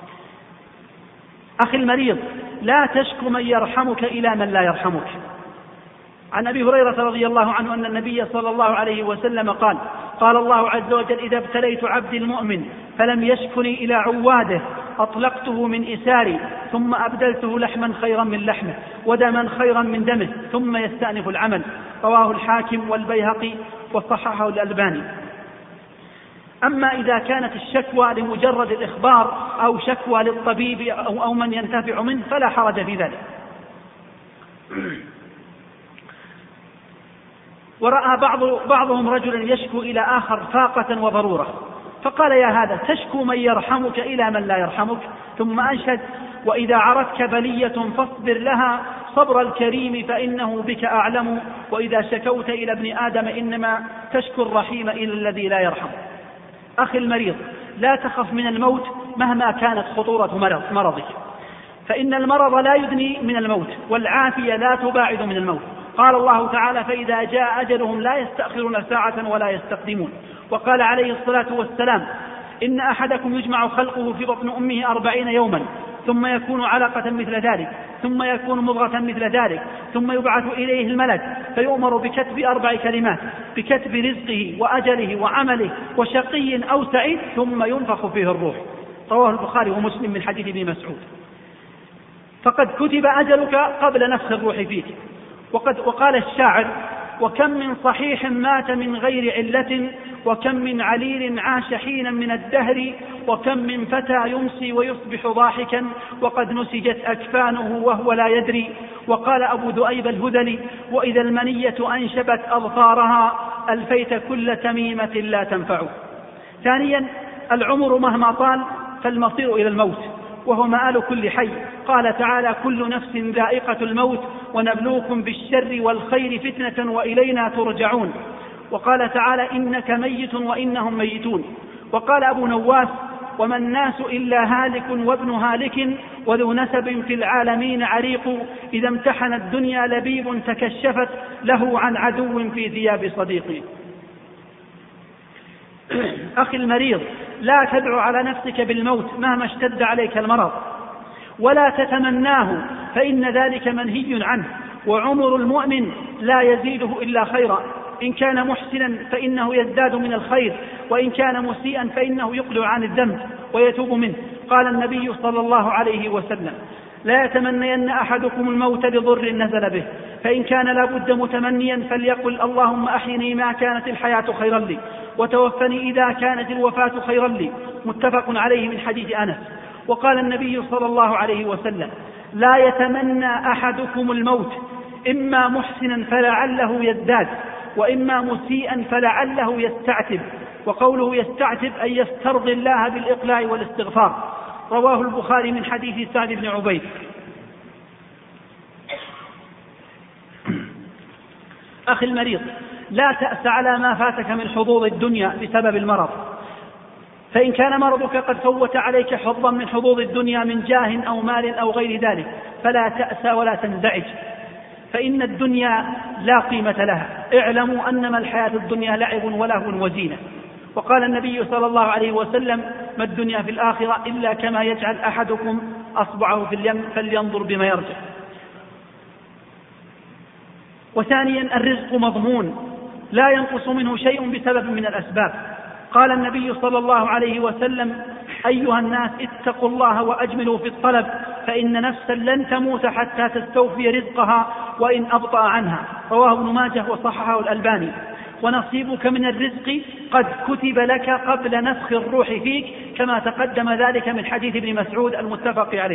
أخي المريض، لا تشكو من يرحمك إلى من لا يرحمك. عن أبي هريرة رضي الله عنه أن النبي صلى الله عليه وسلم قال: قال الله عز وجل: إذا ابتليت عبدي المؤمن فلم يشكني إلى عواده أطلقته من إساري ثم أبدلته لحما خيرا من لحمه ودما خيرا من دمه ثم يستأنف العمل. رواه الحاكم والبيهقي وصححه الألباني. أما إذا كانت الشكوى لمجرد الإخبار أو شكوى للطبيب أو من ينتفع منه فلا حرج في ذلك. ورأى بعضهم رجلا يشكو إلى آخر فاقة وضرورة، فقال: يا هذا تشكو من يرحمك إلى من لا يرحمك؟ ثم أنشد: وإذا عرتك بلية فاصبر لها صبر الكريم فإنه بك أعلم، وإذا شكوت إلى ابن آدم إنما تشكو الرحيم إلى الذي لا يرحم. أخي المريض، لا تخف من الموت مهما كانت خطورة مرضك، فإن المرض لا يدني من الموت، والعافية لا تباعد من الموت. قال الله تعالى: فإذا جاء أجلهم لا يستأخرون ساعة ولا يستقدمون. وقال عليه الصلاة والسلام: إن أحدكم يجمع خلقه في بطن أمه 40 يوما ثم يكون علقة مثل ذلك ثم يكون مضغة مثل ذلك ثم يبعث إليه الملك فيؤمر بكتب 4 كلمات: بكتب رزقه وأجله وعمله وشقي أو سعيد، ثم ينفخ فيه الروح. رواه البخاري ومسلم من حديث ابن مسعود. فقد كتب أجلك قبل نفخ الروح فيك. وقال الشاعر: وكم من صحيح مات من غير علة، وكم من عليل عاش حينا من الدهر، وكم من فتى يمسي ويصبح ضاحكا وقد نسجت أكفانه وهو لا يدري. وقال أبو ذؤيب الهذلي: وإذا المنية أنشبت أظفارها ألفيت كل تميمة لا تنفع. ثانيا: العمر مهما طال فالمصير إلى الموت، وهو مآل كل حي. قال تعالى: كل نفس ذائقة الموت ونبلوكم بالشر والخير فتنة وإلينا ترجعون. وقال تعالى: إنك ميت وإنهم ميتون. وقال أبو نواس: وما الناس إلا هالك وابن هالك وذو نسب في العالمين عريق، إذا امتحن الدنيا لبيب تكشفت له عن عدو في ثياب صديق. أخي المريض، لا تدعو على نفسك بالموت مهما اشتد عليك المرض، ولا تتمناه فإن ذلك منهي عنه، وعمر المؤمن لا يزيده إلا خيرا، إن كان محسنا فإنه يزداد من الخير، وإن كان مسيئا فإنه يقلع عن الذنب ويتوب منه. قال النبي صلى الله عليه وسلم: لا يتمنين أحدكم الموت لضر نزل به، فإن كان لا بد متمنيا فليقل: اللهم أحيني ما كانت الحياة خيرا لي، وتوفني إذا كانت الوفاة خيرا لي. متفق عليه من حديث أنس. وقال النبي صلى الله عليه وسلم: لا يتمنى أحدكم الموت، إما محسنا فلعله يزداد، وإما مسيئا فلعله يستعتب. وقوله يستعتب أي يسترضي الله بالإقلاع والاستغفار. رواه البخاري من حديث سعد بن عبيد. أخي المريض، لا تأس على ما فاتك من حظوظ الدنيا بسبب المرض، فإن كان مرضك قد فوت عليك حظا من حظوظ الدنيا من جاه أو مال أو غير ذلك فلا تأس ولا تنزعج، فإن الدنيا لا قيمة لها. اعلموا أنما الحياة الدنيا لعب ولهو وزينة. وقال النبي صلى الله عليه وسلم: ما الدنيا في الآخرة إلا كما يجعل أحدكم أصبعه في اليم فلينظر بما يرجع. وثانيا: الرزق مضمون لا ينقص منه شيء بسبب من الأسباب. قال النبي صلى الله عليه وسلم: أيها الناس اتقوا الله وأجملوا في الطلب، فإن نفسا لن تموت حتى تستوفي رزقها وإن أبطأ عنها. رواه ابن ماجه وصححه الألباني. ونصيبك من الرزق قد كتب لك قبل نفخ الروح فيك، كما تقدم ذلك من حديث ابن مسعود المتفق عليه.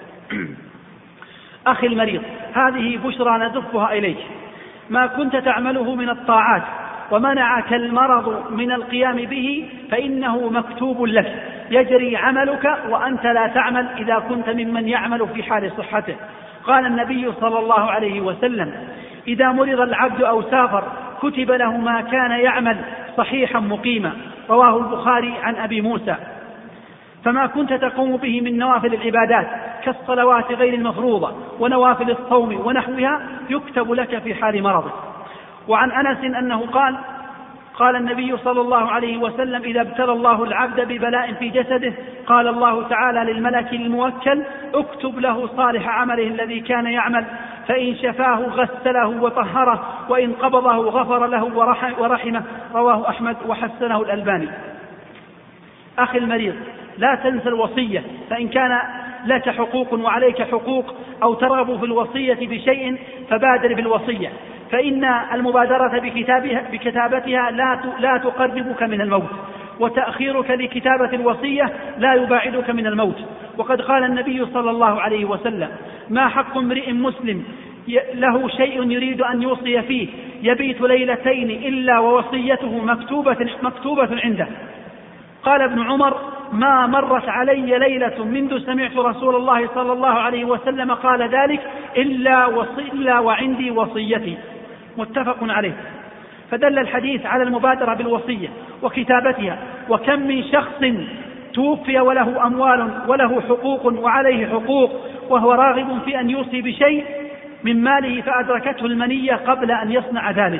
أخي المريض، هذه بشرى نزفها إليك. ما كنت تعمله من الطاعات ومنعك المرض من القيام به فإنه مكتوب لك، يجري عملك وأنت لا تعمل إذا كنت ممن يعمل في حال صحته. قال النبي صلى الله عليه وسلم: إذا مرض العبد أو سافر كتب له ما كان يعمل صحيحا مقيما. رواه البخاري عن أبي موسى. فما كنت تقوم به من نوافل العبادات كالصلوات غير المفروضة ونوافل الصوم ونحوها يكتب لك في حال مرضك. وعن أنس أنه قال النبي صلى الله عليه وسلم: إذا ابتلى الله العبد ببلاء في جسده قال الله تعالى للملك الموكل: اكتب له صالح عمله الذي كان يعمل، فإن شفاه غسله وطهره، وإن قبضه غفر له ورحمه. رواه أحمد وحسنه الألباني. أخي المريض، لا تنسى الوصية، فإن كان لك حقوق وعليك حقوق أو ترغب في الوصية بشيء فبادر بالوصية، فإن المبادرة بكتابتها لا تقربك من الموت، وتأخيرك لكتابة الوصية لا يباعدك من الموت. وقد قال النبي صلى الله عليه وسلم: ما حق امرئ مسلم له شيء يريد أن يوصي فيه يبيت ليلتين إلا ووصيته مكتوبة عنده. قال ابن عمر: ما مرت علي ليلة منذ سمعت رسول الله صلى الله عليه وسلم قال ذلك إلا وعندي وصيتي. متفق عليه. فدل الحديث على المبادرة بالوصية وكتابتها. وكم من شخص توفي وله أموال وله حقوق وعليه حقوق وهو راغب في أن يوصي بشيء من ماله فأدركته المنية قبل أن يصنع ذلك.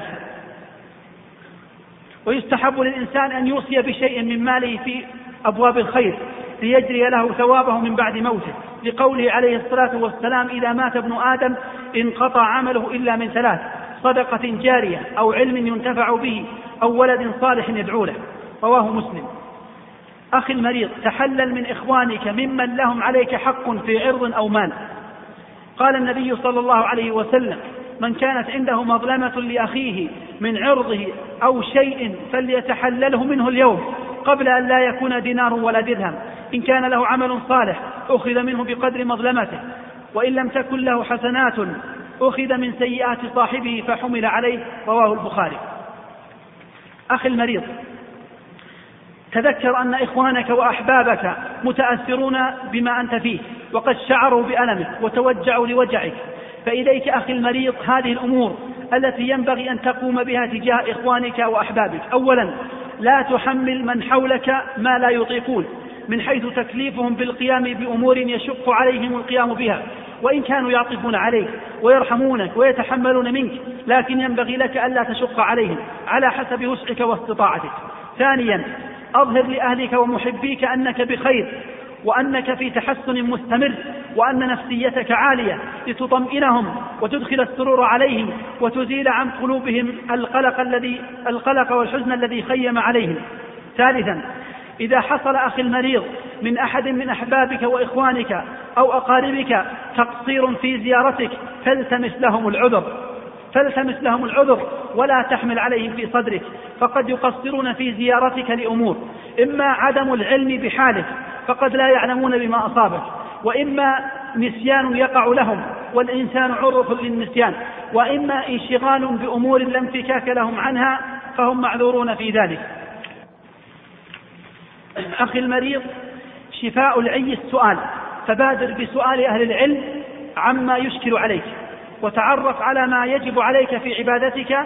ويستحب للإنسان أن يوصي بشيء من ماله في أبواب الخير ليجري له ثوابه من بعد موته، لقوله عليه الصلاة والسلام: إذا مات ابن آدم انقطع عمله إلا من ثلاث: صدقة جارية أو علم ينتفع به أو ولد صالح يدعو له. رواه مسلم. أخي المريض، تحلل من إخوانك ممن لهم عليك حق في عرض أو مال. قال النبي صلى الله عليه وسلم: من كانت عنده مظلمة لأخيه من عرضه أو شيء فليتحلله منه اليوم قبل أن لا يكون دينار ولا درهم. إن كان له عمل صالح أخذ منه بقدر مظلمته، وإن لم تكن له حسنات أخذ من سيئات صاحبه فحمل عليه. رواه البخاري. أخي المريض، تذكر أن إخوانك وأحبابك متأثرون بما أنت فيه، وقد شعروا بألمك وتوجعوا لوجعك. فإليك أخي المريض هذه الأمور التي ينبغي أن تقوم بها تجاه إخوانك وأحبابك. أولا، لا تحمل من حولك ما لا يطيقون، من حيث تكليفهم بالقيام بأمور يشق عليهم القيام بها، وإن كانوا يعطفون عليك ويرحمونك ويتحملون منك، لكن ينبغي لك ألا تشق عليهم على حسب وسعك واستطاعتك. ثانيا، أظهر لأهلك ومحبيك أنك بخير، وأنك في تحسن مستمر، وأن نفسيتك عالية، لتطمئنهم وتدخل السرور عليهم وتزيل عن قلوبهم القلق والحزن الذي خيم عليهم. ثالثا، إذا حصل أخي المريض من أحد من أحبابك وإخوانك أو أقاربك تقصير في زيارتك فالتمس لهم العذر ولا تحمل عليهم في صدرك، فقد يقصرون في زيارتك لأمور: إما عدم العلم بحالك فقد لا يعلمون بما أصابك، وإما نسيان يقع لهم والإنسان عرض للنسيان، وإما انشغال بأمور لا انفكاك لهم عنها فهم معذورون في ذلك. أخي المريض، شفاء العي السؤال، فبادر بسؤال أهل العلم عما يشكل عليك، وتعرف على ما يجب عليك في عبادتك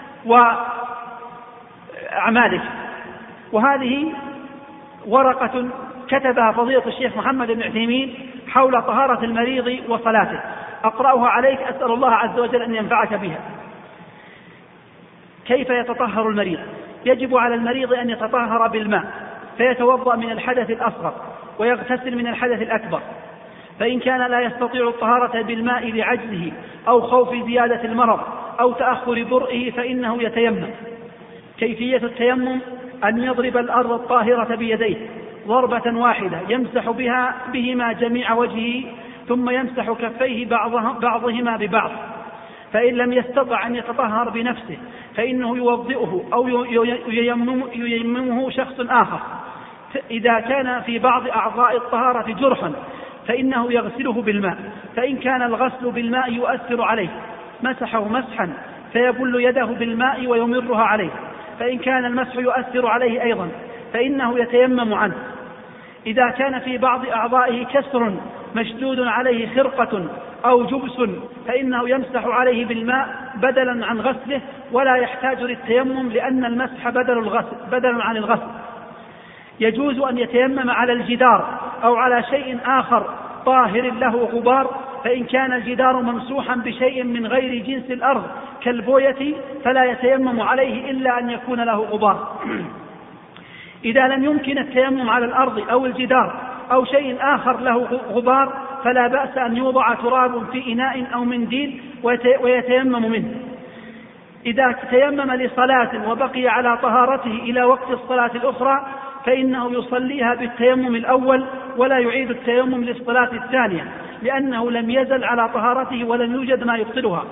وأعمالك. وهذه ورقة كتبها فضيلة الشيخ محمد بن عثيمين حول طهارة المريض وصلاته، أقرأها عليك، أسأل الله عز وجل أن ينفعك بها. كيف يتطهر المريض؟ يجب على المريض أن يتطهر بالماء، فيتوضأ من الحدث الأصغر ويغتسل من الحدث الأكبر. فإن كان لا يستطيع الطهارة بالماء لعجزه أو خوف زيادة المرض أو تأخر برئه فإنه يتيمم. كيفية التيمم: أن يضرب الأرض الطاهرة بيديه ضربة واحدة يمسح بهما جميع وجهه، ثم يمسح كفيه بعضهما ببعض. فإن لم يستطع أن يتطهر بنفسه فإنه يوضئه أو ييممه شخص آخر. إذا كان في بعض أعضاء الطهارة جرح فإنه يغسله بالماء، فإن كان الغسل بالماء يؤثر عليه مسحه مسحا فيبل يده بالماء ويمرها عليه، فإن كان المسح يؤثر عليه أيضا فإنه يتيمم عنه. إذا كان في بعض أعضائه كسر مشدود عليه خرقة أو جبس فإنه يمسح عليه بالماء بدلا عن غسله، ولا يحتاج للتيمم لأن المسح بدل عن الغسل. يجوز أن يتيمم على الجدار أو على شيء آخر طاهر له غبار، فإن كان الجدار ممسوحا بشيء من غير جنس الأرض كالبوية فلا يتيمم عليه إلا أن يكون له غبار. إذا لم يمكن التيمم على الأرض أو الجدار أو شيء آخر له غبار فلا بأس أن يوضع تراب في إناء أو منديل ويتيمم منه. إذا تيمم لصلاة وبقي على طهارته إلى وقت الصلاة الأخرى فإنه يصليها بالتيمم الأول ولا يعيد التيمم للصلاة الثانية، لأنه لم يزل على طهارته ولم يوجد ما يبطلها.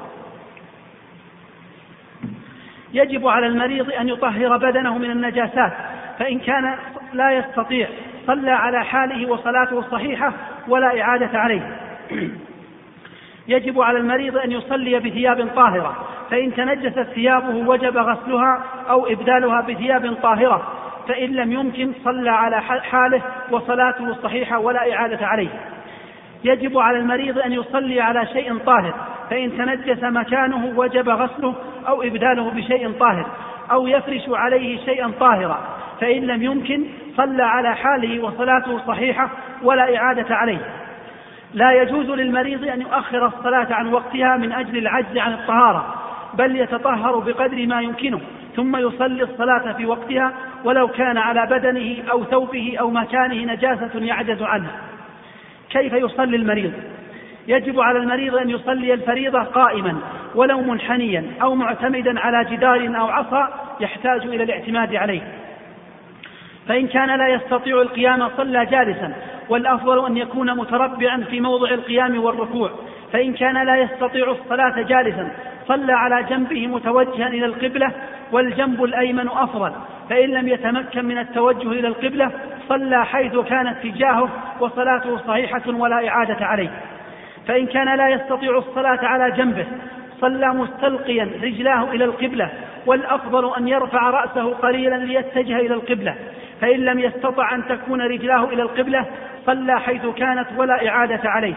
يجب على المريض أن يطهر بدنه من النجاسات، فإن كان لا يستطيع صلى على حاله وصلاته صحيحة ولا إعادة عليه. يجب على المريض أن يصلي بثياب طاهرة، فإن تنجست ثيابه وجب غسلها أو إبدالها بثياب طاهرة، فإن لم يمكن صلى على حاله وصلاته صحيحة ولا إعادة عليه. يجب على المريض أن يصلي على شيء طاهر، فإن تنجس مكانه وجب غسله أو إبداله بشيء طاهر، أو يفرش عليه شيئا طاهرا، فإن لم يمكن صلى على حاله وصلاته صحيحة ولا إعادة عليه. لا يجوز للمريض أن يؤخر الصلاة عن وقتها من أجل العجز عن الطهارة، بل يتطهر بقدر ما يمكنه ثم يصلي الصلاة في وقتها ولو كان على بدنه أو ثوبه أو مكانه نجاسة يعجز عنها. كيف يصلي المريض؟ يجب على المريض أن يصلي الفريضة قائما ولو منحنيا أو معتمدا على جدار أو عصا يحتاج إلى الاعتماد عليه. فإن كان لا يستطيع القيام صلى جالسا، والأفضل أن يكون متربعا في موضع القيام والركوع. فإن كان لا يستطيع الصلاة جالسا صلى على جنبه متوجها إلى القبلة، والجنب الأيمن أفضل. فإن لم يتمكن من التوجه إلى القبلة صلى حيث كانت اتجاهه، وصلاته صحيحة ولا إعادة عليه. فإن كان لا يستطيع الصلاة على جنبه صلى مستلقيا رجلاه إلى القبلة، والأفضل أن يرفع رأسه قليلا ليتجه إلى القبلة. فإن لم يستطع أن تكون رجلاه إلى القبلة صلى حيث كانت ولا إعادة عليه.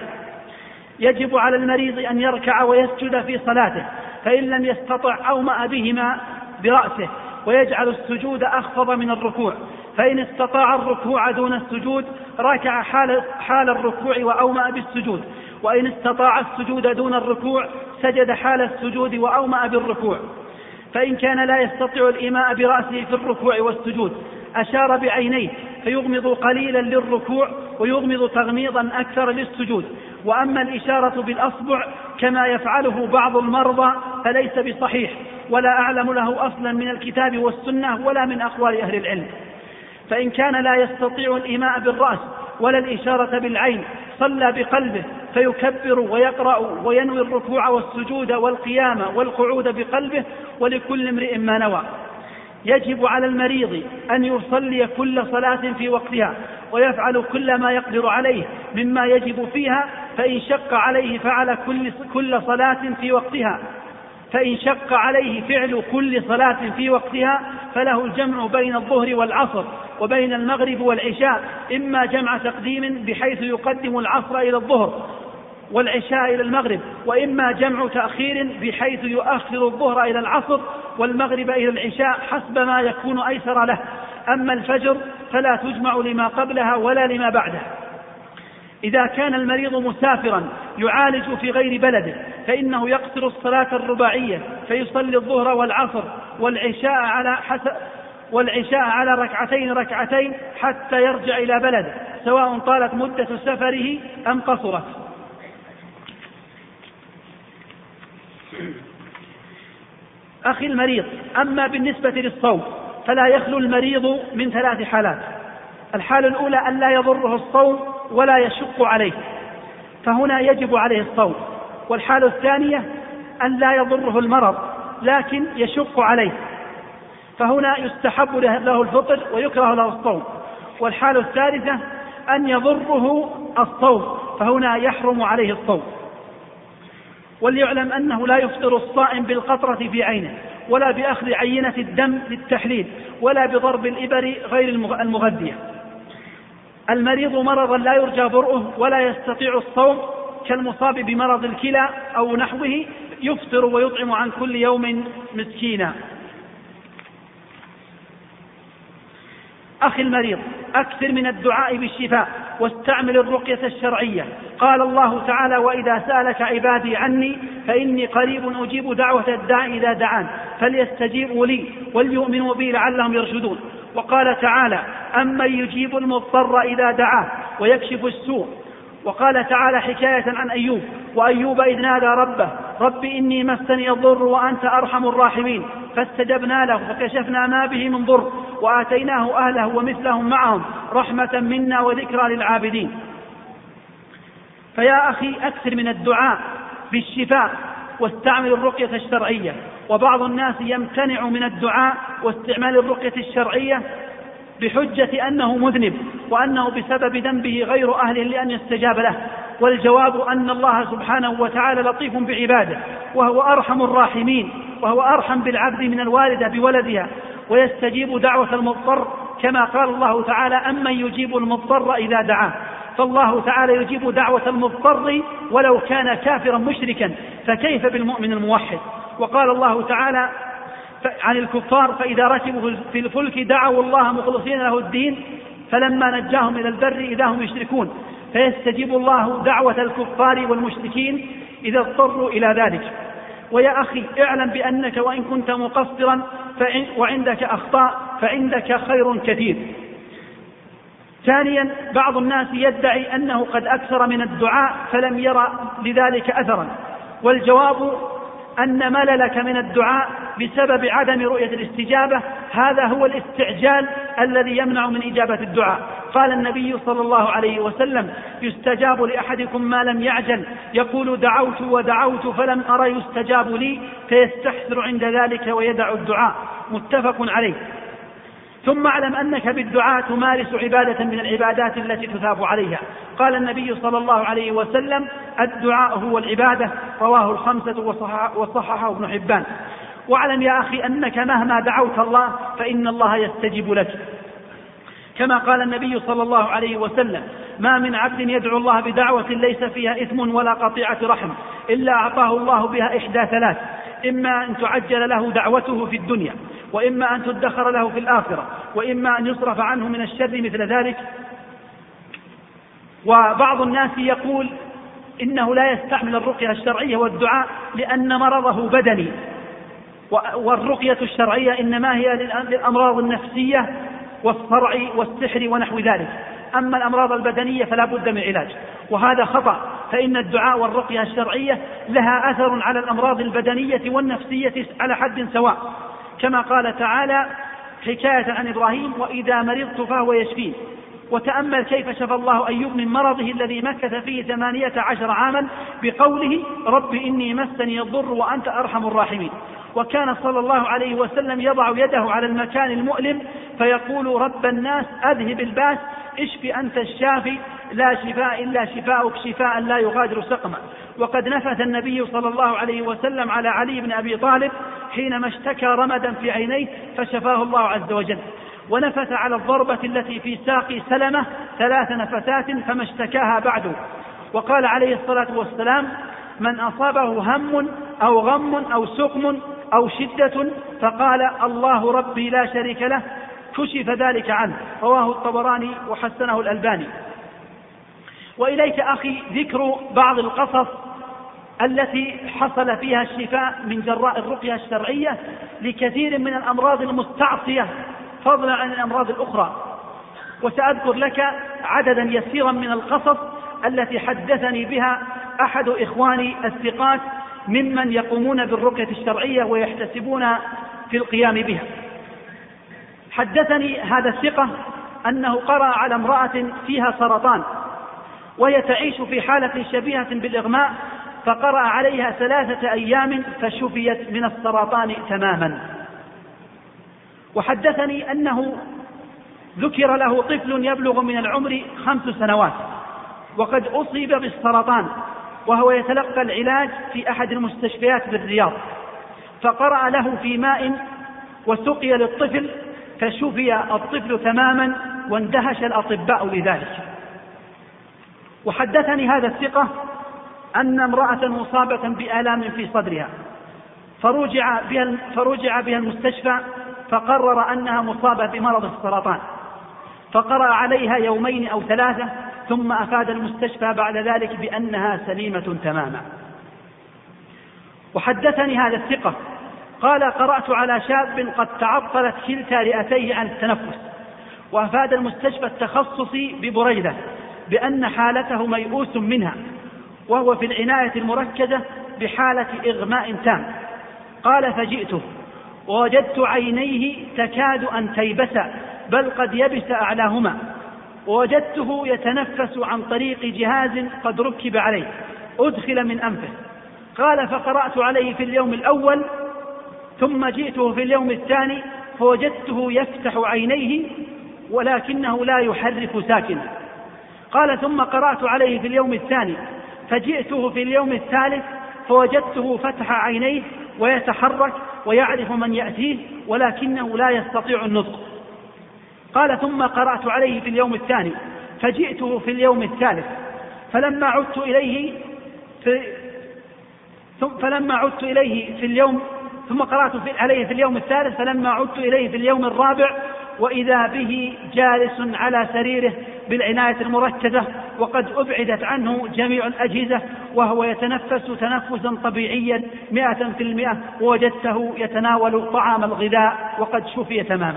يجب على المريض أن يركع ويسجد في صلاته، فإن لم يستطع أومأ بهما برأسه، ويجعل السجود أخفض من الركوع. فإن استطاع الركوع دون السجود ركع حال الركوع وأومأ بالسجود، وإن استطاع السجود دون الركوع سجد حال السجود وأومأ بالركوع. فإن كان لا يستطيع الإيماء برأسه في الركوع والسجود أشار بعينيه فيغمض قليلا للركوع ويغمض تغميضا أكثر للسجود. وأما الإشارة بالأصبع كما يفعله بعض المرضى فليس بصحيح، ولا أعلم له أصلا من الكتاب والسنة ولا من أقوال أهل العلم. فإن كان لا يستطيع الإيماء بالرأس ولا الإشارة بالعين صلى بقلبه، فيكبر ويقرأ وينوي الركوع والسجود والقيام والقعود بقلبه، ولكل امرئ ما نوى. يجب على المريض أن يصلي كل صلاة في وقتها، ويفعل كل ما يقدر عليه مما يجب فيها. فإن شق عليه فعل كل صلاة في وقتها، فإن شق عليه فعل كل صلاة في وقتها فله الجمع بين الظهر والعصر وبين المغرب والعشاء، إما جمع تقديم بحيث يقدم العصر إلى الظهر والعشاء إلى المغرب، وإما جمع تأخير بحيث يؤخر الظهر إلى العصر والمغرب إلى العشاء حسب ما يكون أيسر له. أما الفجر فلا تجمع لما قبلها ولا لما بعدها. إذا كان المريض مسافرا يعالج في غير بلده فإنه يقصر الصلاة الرباعية، فيصلي الظهر والعصر والعشاء على ركعتين حتى يرجع إلى بلده، سواء طالت مدة سفره أم قصرت. أخي المريض، أما بالنسبة للصوم فلا يخلو المريض من 3 حالات. الحالة الأولى أن لا يضره الصوم ولا يشق عليه، فهنا يجب عليه الصوم. والحالة الثانية أن لا يضره المرض لكن يشق عليه، فهنا يستحب له الفطر ويكره له الصوم. والحالة الثالثة أن يضره الصوم، فهنا يحرم عليه الصوم. وليعلم أنه لا يفطر الصائم بالقطرة في عينه، ولا بأخذ عينة الدم للتحليل، ولا بضرب الإبر غير المغذية. المريض مرضا لا يرجى برؤه ولا يستطيع الصوم كالمصاب بمرض الكلى أو نحوه يفطر ويطعم عن كل يوم مسكينا. أخي المريض، أكثر من الدعاء بالشفاء واستعمل الرقية الشرعية. قال الله تعالى: وإذا سألك عبادي عني فإني قريب أجيب دعوة الداع إذا دعان فليستجيبوا لي وليؤمنوا بي لعلهم يرشدون. وقال تعالى: أمن يجيب المضطر إذا دعاه ويكشف السوء. وقال تعالى حكاية عن أيوب: وأيوب إذ نادى ربه رب إني مسني الضر وأنت أرحم الراحمين فاستجبنا له فكشفنا ما به من ضر وآتيناه أهله ومثلهم معهم رحمة منا وذكرى للعابدين. فيا أخي، أكثر من الدعاء بالشفاء واستعمل الرقية الشرعية. وبعض الناس يمتنع من الدعاء واستعمال الرقية الشرعية بحجة أنه مذنب وأنه بسبب ذنبه غير أهل لأن يستجاب له. والجواب أن الله سبحانه وتعالى لطيف بعباده، وهو أرحم الراحمين، وهو أرحم بالعبد من الوالدة بولدها، ويستجيب دعوة المضطر كما قال الله تعالى: أمن يجيب المضطر إذا دعاه. فالله تعالى يجيب دعوة المضطر ولو كان كافرا مشركا، فكيف بالمؤمن الموحد؟ وقال الله تعالى عن الكفار: فإذا ركبوا في الفلك دعوا الله مخلصين له الدين فلما نجاهم إلى البر إذا هم يشركون. فيستجيب الله دعوة الكفار والمشركين إذا اضطروا إلى ذلك. ويا أخي، اعلم بأنك وإن كنت مقصرا وعندك أخطاء فعندك خير كثير. ثانيا، بعض الناس يدعي أنه قد أكثر من الدعاء فلم يرى لذلك أثرا، والجواب أن مللك من الدعاء بسبب عدم رؤية الاستجابة هذا هو الاستعجال الذي يمنع من إجابة الدعاء. فقال النبي صلى الله عليه وسلم: يستجاب لأحدكم ما لم يعجل، يقول: دعوت ودعوت فلم أرى يستجاب لي، فيستحسر عند ذلك ويدع الدعاء. متفق عليه. ثم اعلم أنك بالدعاء تمارس عبادة من العبادات التي تثاب عليها. قال النبي صلى الله عليه وسلم: الدعاء هو العبادة. رواه الخمسة وصححه ابن حبان. واعلم يا أخي أنك مهما دعوت الله فإن الله يستجيب لك، كما قال النبي صلى الله عليه وسلم: ما من عبد يدعو الله بدعوة ليس فيها إثم ولا قطيعة رحم إلا أعطاه الله بها إحدى ثلاث: إما أن تعجل له دعوته في الدنيا، وإما أن تدخر له في الآخرة، وإما أن يصرف عنه من الشر مثل ذلك. وبعض الناس يقول إنه لا يستعمل الرقية الشرعية والدعاء لأن مرضه بدني، والرقية الشرعية إنما هي للأمراض النفسية والصرع والسحر ونحو ذلك، أما الأمراض البدنية فلا بد من علاج، وهذا خطأ، فإن الدعاء والرقية الشرعية لها أثر على الأمراض البدنية والنفسية على حد سواء، كما قال تعالى حكاية عن إبراهيم: وإذا مرضت فهو يشفين. وتأمل كيف شفى الله أيوب من مرضه الذي مكث فيه 18 عاما بقوله: رب إني مسني الضر وأنت أرحم الراحمين. وكان صلى الله عليه وسلم يضع يده على المكان المؤلم فيقول: رب الناس أذهب الباس، اشف أنت الشافي، لا شفاء إلا شفاؤك، شفاء لا يغادر سقما. وقد نفث النبي صلى الله عليه وسلم على علي بن أبي طالب حينما اشتكى رمدا في عينيه فشفاه الله عز وجل، ونفث على الضربة التي في ساق سلمة 3 نفثات فما اشتكاها بعده. وقال عليه الصلاة والسلام: من أصابه هم أو غم أو سقم أو شدة فقال: الله ربي لا شريك له، كشف ذلك عنه. رواه الطبراني وحسنه الألباني. وإليك أخي ذكر بعض القصص التي حصل فيها الشفاء من جراء الرقية الشرعية لكثير من الأمراض المستعصية فضلا عن الأمراض الأخرى. وسأذكر لك عددا يسيرا من القصص التي حدثني بها أحد إخواني الثقات ممن يقومون بالرقية الشرعية ويحتسبون في القيام بها. حدثني هذا الثقة أنه قرأ على امرأة فيها سرطان وهي تعيش في حالة شبيهة بالإغماء، فقرأ عليها 3 أيام فشفيت من السرطان تماما. وحدثني أنه ذكر له طفل يبلغ من العمر 5 سنوات وقد أصيب بالسرطان وهو يتلقى العلاج في أحد المستشفيات بالرياض، فقرأ له في ماء وسقي للطفل فشفي الطفل تماما واندهش الأطباء لذلك. وحدثني هذا الثقة أن امرأة مصابة بآلام في صدرها فرجع بها المستشفى فقرر أنها مصابة بمرض السرطان، فقرأ عليها 2 أو 3 ثم أفاد المستشفى بعد ذلك بأنها سليمة تماما. وحدثني هذا الثقة قال: قرأت على شاب قد تعطلت كلتا رئتيه عن التنفس، وأفاد المستشفى التخصصي ببريدة بأن حالته ميؤوس منها وهو في العناية المركزة بحالة إغماء تام. قال: فجئته ووجدت عينيه تكاد أن تيبسا بل قد يبس أعلاهما، ووجدته يتنفس عن طريق جهاز قد ركب عليه أدخل من أنفه. قال: فقرأت عليه في اليوم الأول ثم جئته في اليوم الثاني فوجدته يفتح عينيه ولكنه لا يحرك ساكنا. قال: ثم قرأت عليه في اليوم الثاني فجئته في اليوم الثالث فوجدته فتح عينيه ويتحرك ويعرف من يأتيه ولكنه لا يستطيع النطق. قال: ثم قرأت عليه في اليوم الثاني فجئته في اليوم الثالث فلما عدت إليه في اليوم ثم قرأت عليه في اليوم الثالث فلما عدت إليه في اليوم الرابع وإذا به جالس على سريره بالعناية المركزة وقد أبعدت عنه جميع الأجهزة وهو يتنفس تنفسا طبيعيا 100%، ووجدته يتناول طعام الغذاء وقد شفي تماما.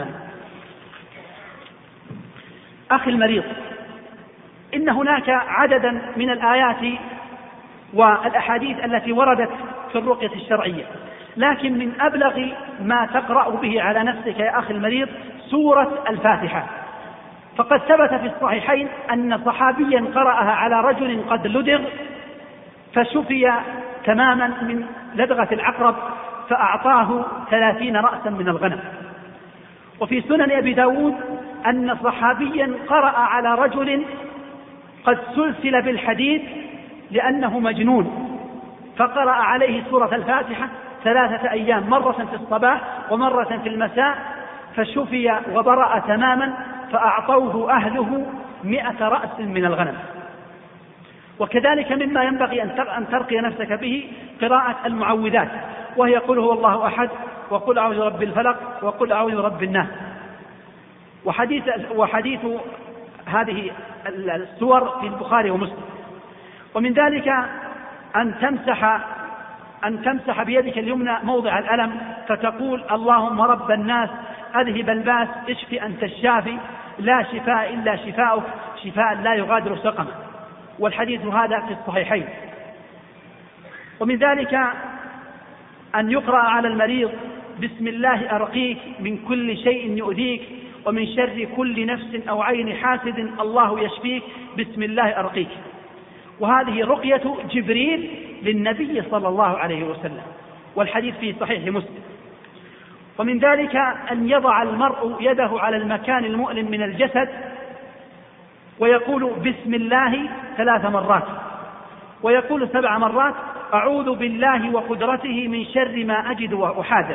أخي المريض، إن هناك عددا من الآيات والأحاديث التي وردت في الرقية الشرعية، لكن من أبلغ ما تقرأ به على نفسك يا أخي المريض سورة الفاتحة. فقد ثبت في الصحيحين أن صحابيا قرأها على رجل قد لدغ فشفي تماما من لدغة العقرب فأعطاه 30 رأسا من الغنم. وفي سنن أبي داود أن صحابيا قرأ على رجل قد سلسل بالحديد لأنه مجنون فقرأ عليه سورة الفاتحة 3 أيام، مرة في الصباح ومرة في المساء، فشفي وبرأ تماما فأعطوه أهله 100 رأس من الغنم. وكذلك مما ينبغي أن ترقي نفسك به قراءة المعوذات، وهي قل هو الله أحد، وقل أعوذ برب الفلق، وقل أعوذ برب الناس. وحديث هذه السور في البخاري ومسلم. ومن ذلك أن تمسح بيدك اليمنى موضع الألم فتقول اللهم رب الناس أذهب الباس اشف أنت الشافي لا شفاء إلا شفاؤك شفاء لا يغادر سقما. والحديث هذا في الصحيحين. ومن ذلك أن يقرأ على المريض بسم الله أرقيك من كل شيء يؤذيك ومن شر كل نفس أو عين حاسد الله يشفيك بسم الله أرقيك. وهذه رقية جبريل للنبي صلى الله عليه وسلم، والحديث في صحيح مسلم. ومن ذلك أن يضع المرء يده على المكان المؤلم من الجسد ويقول بسم الله 3 مرات، ويقول 7 مرات أعوذ بالله وقدرته من شر ما أجد وأحاذر.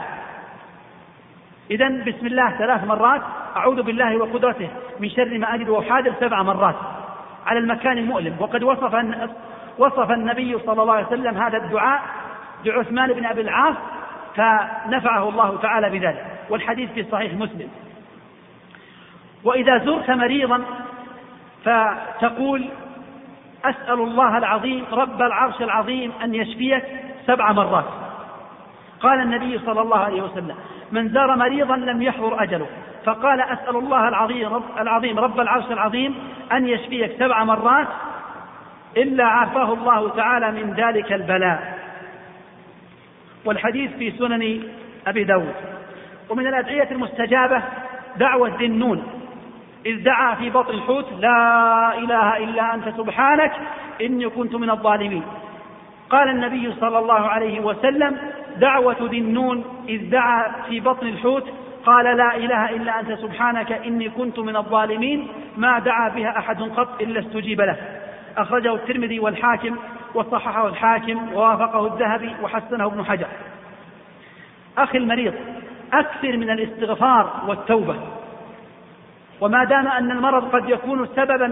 إذن بسم الله 3 مرات، أعوذ بالله وقدرته من شر ما أجد وأحاذر 7 مرات على المكان المؤلم. وقد وصف النبي صلى الله عليه وسلم هذا الدعاء بعثمان بن أبي العاص فنفعه الله تعالى بذلك، والحديث في صحيح مسلم. وإذا زرت مريضا فتقول أسأل الله العظيم رب العرش العظيم أن يشفيك 7 مرات. قال النبي صلى الله عليه وسلم من زار مريضا لم يحضر أجله، فقال أسأل الله العظيم رب العرش العظيم أن يشفيك 7 مرات إلا عافاه الله تعالى من ذلك البلاء. والحديث في سنن أبي داود. ومن الأدعية المستجابة دعوة ذي النون إذ دعا في بطن الحوت لا إله إلا أنت سبحانك إني كنت من الظالمين. قال النبي صلى الله عليه وسلم دعوة ذي النون إذ دعا في بطن الحوت قال لا إله إلا أنت سبحانك إني كنت من الظالمين ما دعا بها أحد قط إلا استجيب له. أخرجه الترمذي والحاكم وصححه الحاكم ووافقه الذهبي وحسنه ابن حجر. أخي المريض أكثر من الاستغفار والتوبة، وما دام أن المرض قد يكون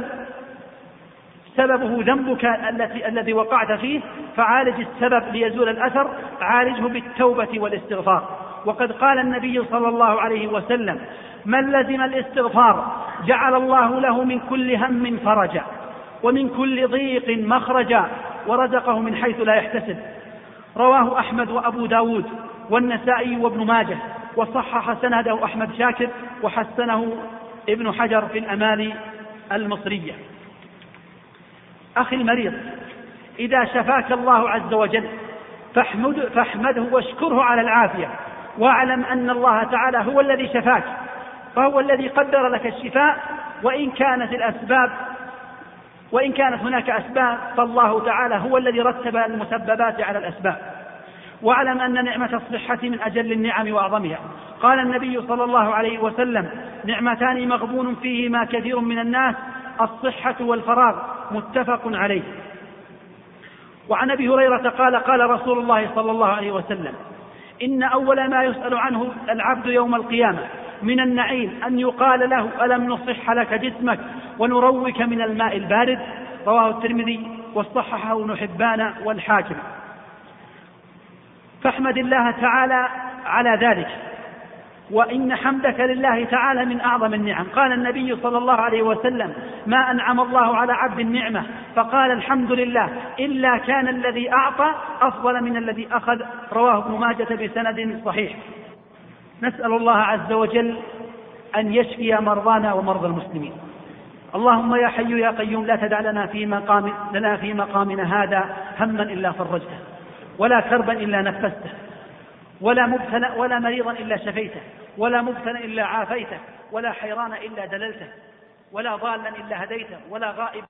سببه ذنبك الذي وقعت فيه فعالج السبب ليزول الأثر، عالجه بالتوبة والاستغفار. وقد قال النبي صلى الله عليه وسلم من لزم الاستغفار جعل الله له من كل هم فرجا ومن كل ضيق مخرجا ورزقه من حيث لا يحتسب. رواه أحمد وأبو داود والنسائي وابن ماجه، وصحح سنده أحمد شاكر وحسنه ابن حجر في الأماني المصرية. أخي المريض إذا شفاك الله عز وجل فاحمده واشكره على العافية، واعلم أن الله تعالى هو الذي شفاك، فهو الذي قدر لك الشفاء، وإن كانت هناك أسباب فالله تعالى هو الذي رتب المسببات على الأسباب. واعلم أن نعمة الصحة من أجل النعم وأعظمها. قال النبي صلى الله عليه وسلم نعمتان مغبون فيهما كثير من الناس الصحة والفراغ متفق عليه. وعن أبي هريرة قال رسول الله صلى الله عليه وسلم إن أول ما يسأل عنه العبد يوم القيامة من النعيم أن يقال له ألم نصح لك جسمك ونروك من الماء البارد. رواه الترمذي وصححه ابن حبان والحاكم. فاحمد الله تعالى على ذلك، وإن حمدك لله تعالى من أعظم النعم. قال النبي صلى الله عليه وسلم ما أنعم الله على عبد النعمة فقال الحمد لله إلا كان الذي أعطى أفضل من الذي أخذ. رواه ابن ماجة بسند صحيح. نسأل الله عز وجل أن يشفي مرضانا ومرضى المسلمين. اللهم يا حي يا قيوم لا تدع لنا في مقامنا هذا هما إلا فرجته، ولا كربا إلا نفسته، ولا مريضا إلا شفيته، ولا مبتلا إلا عافيته، ولا حيران إلا دللته. ولا ضالا إلا هديته ولا غائبا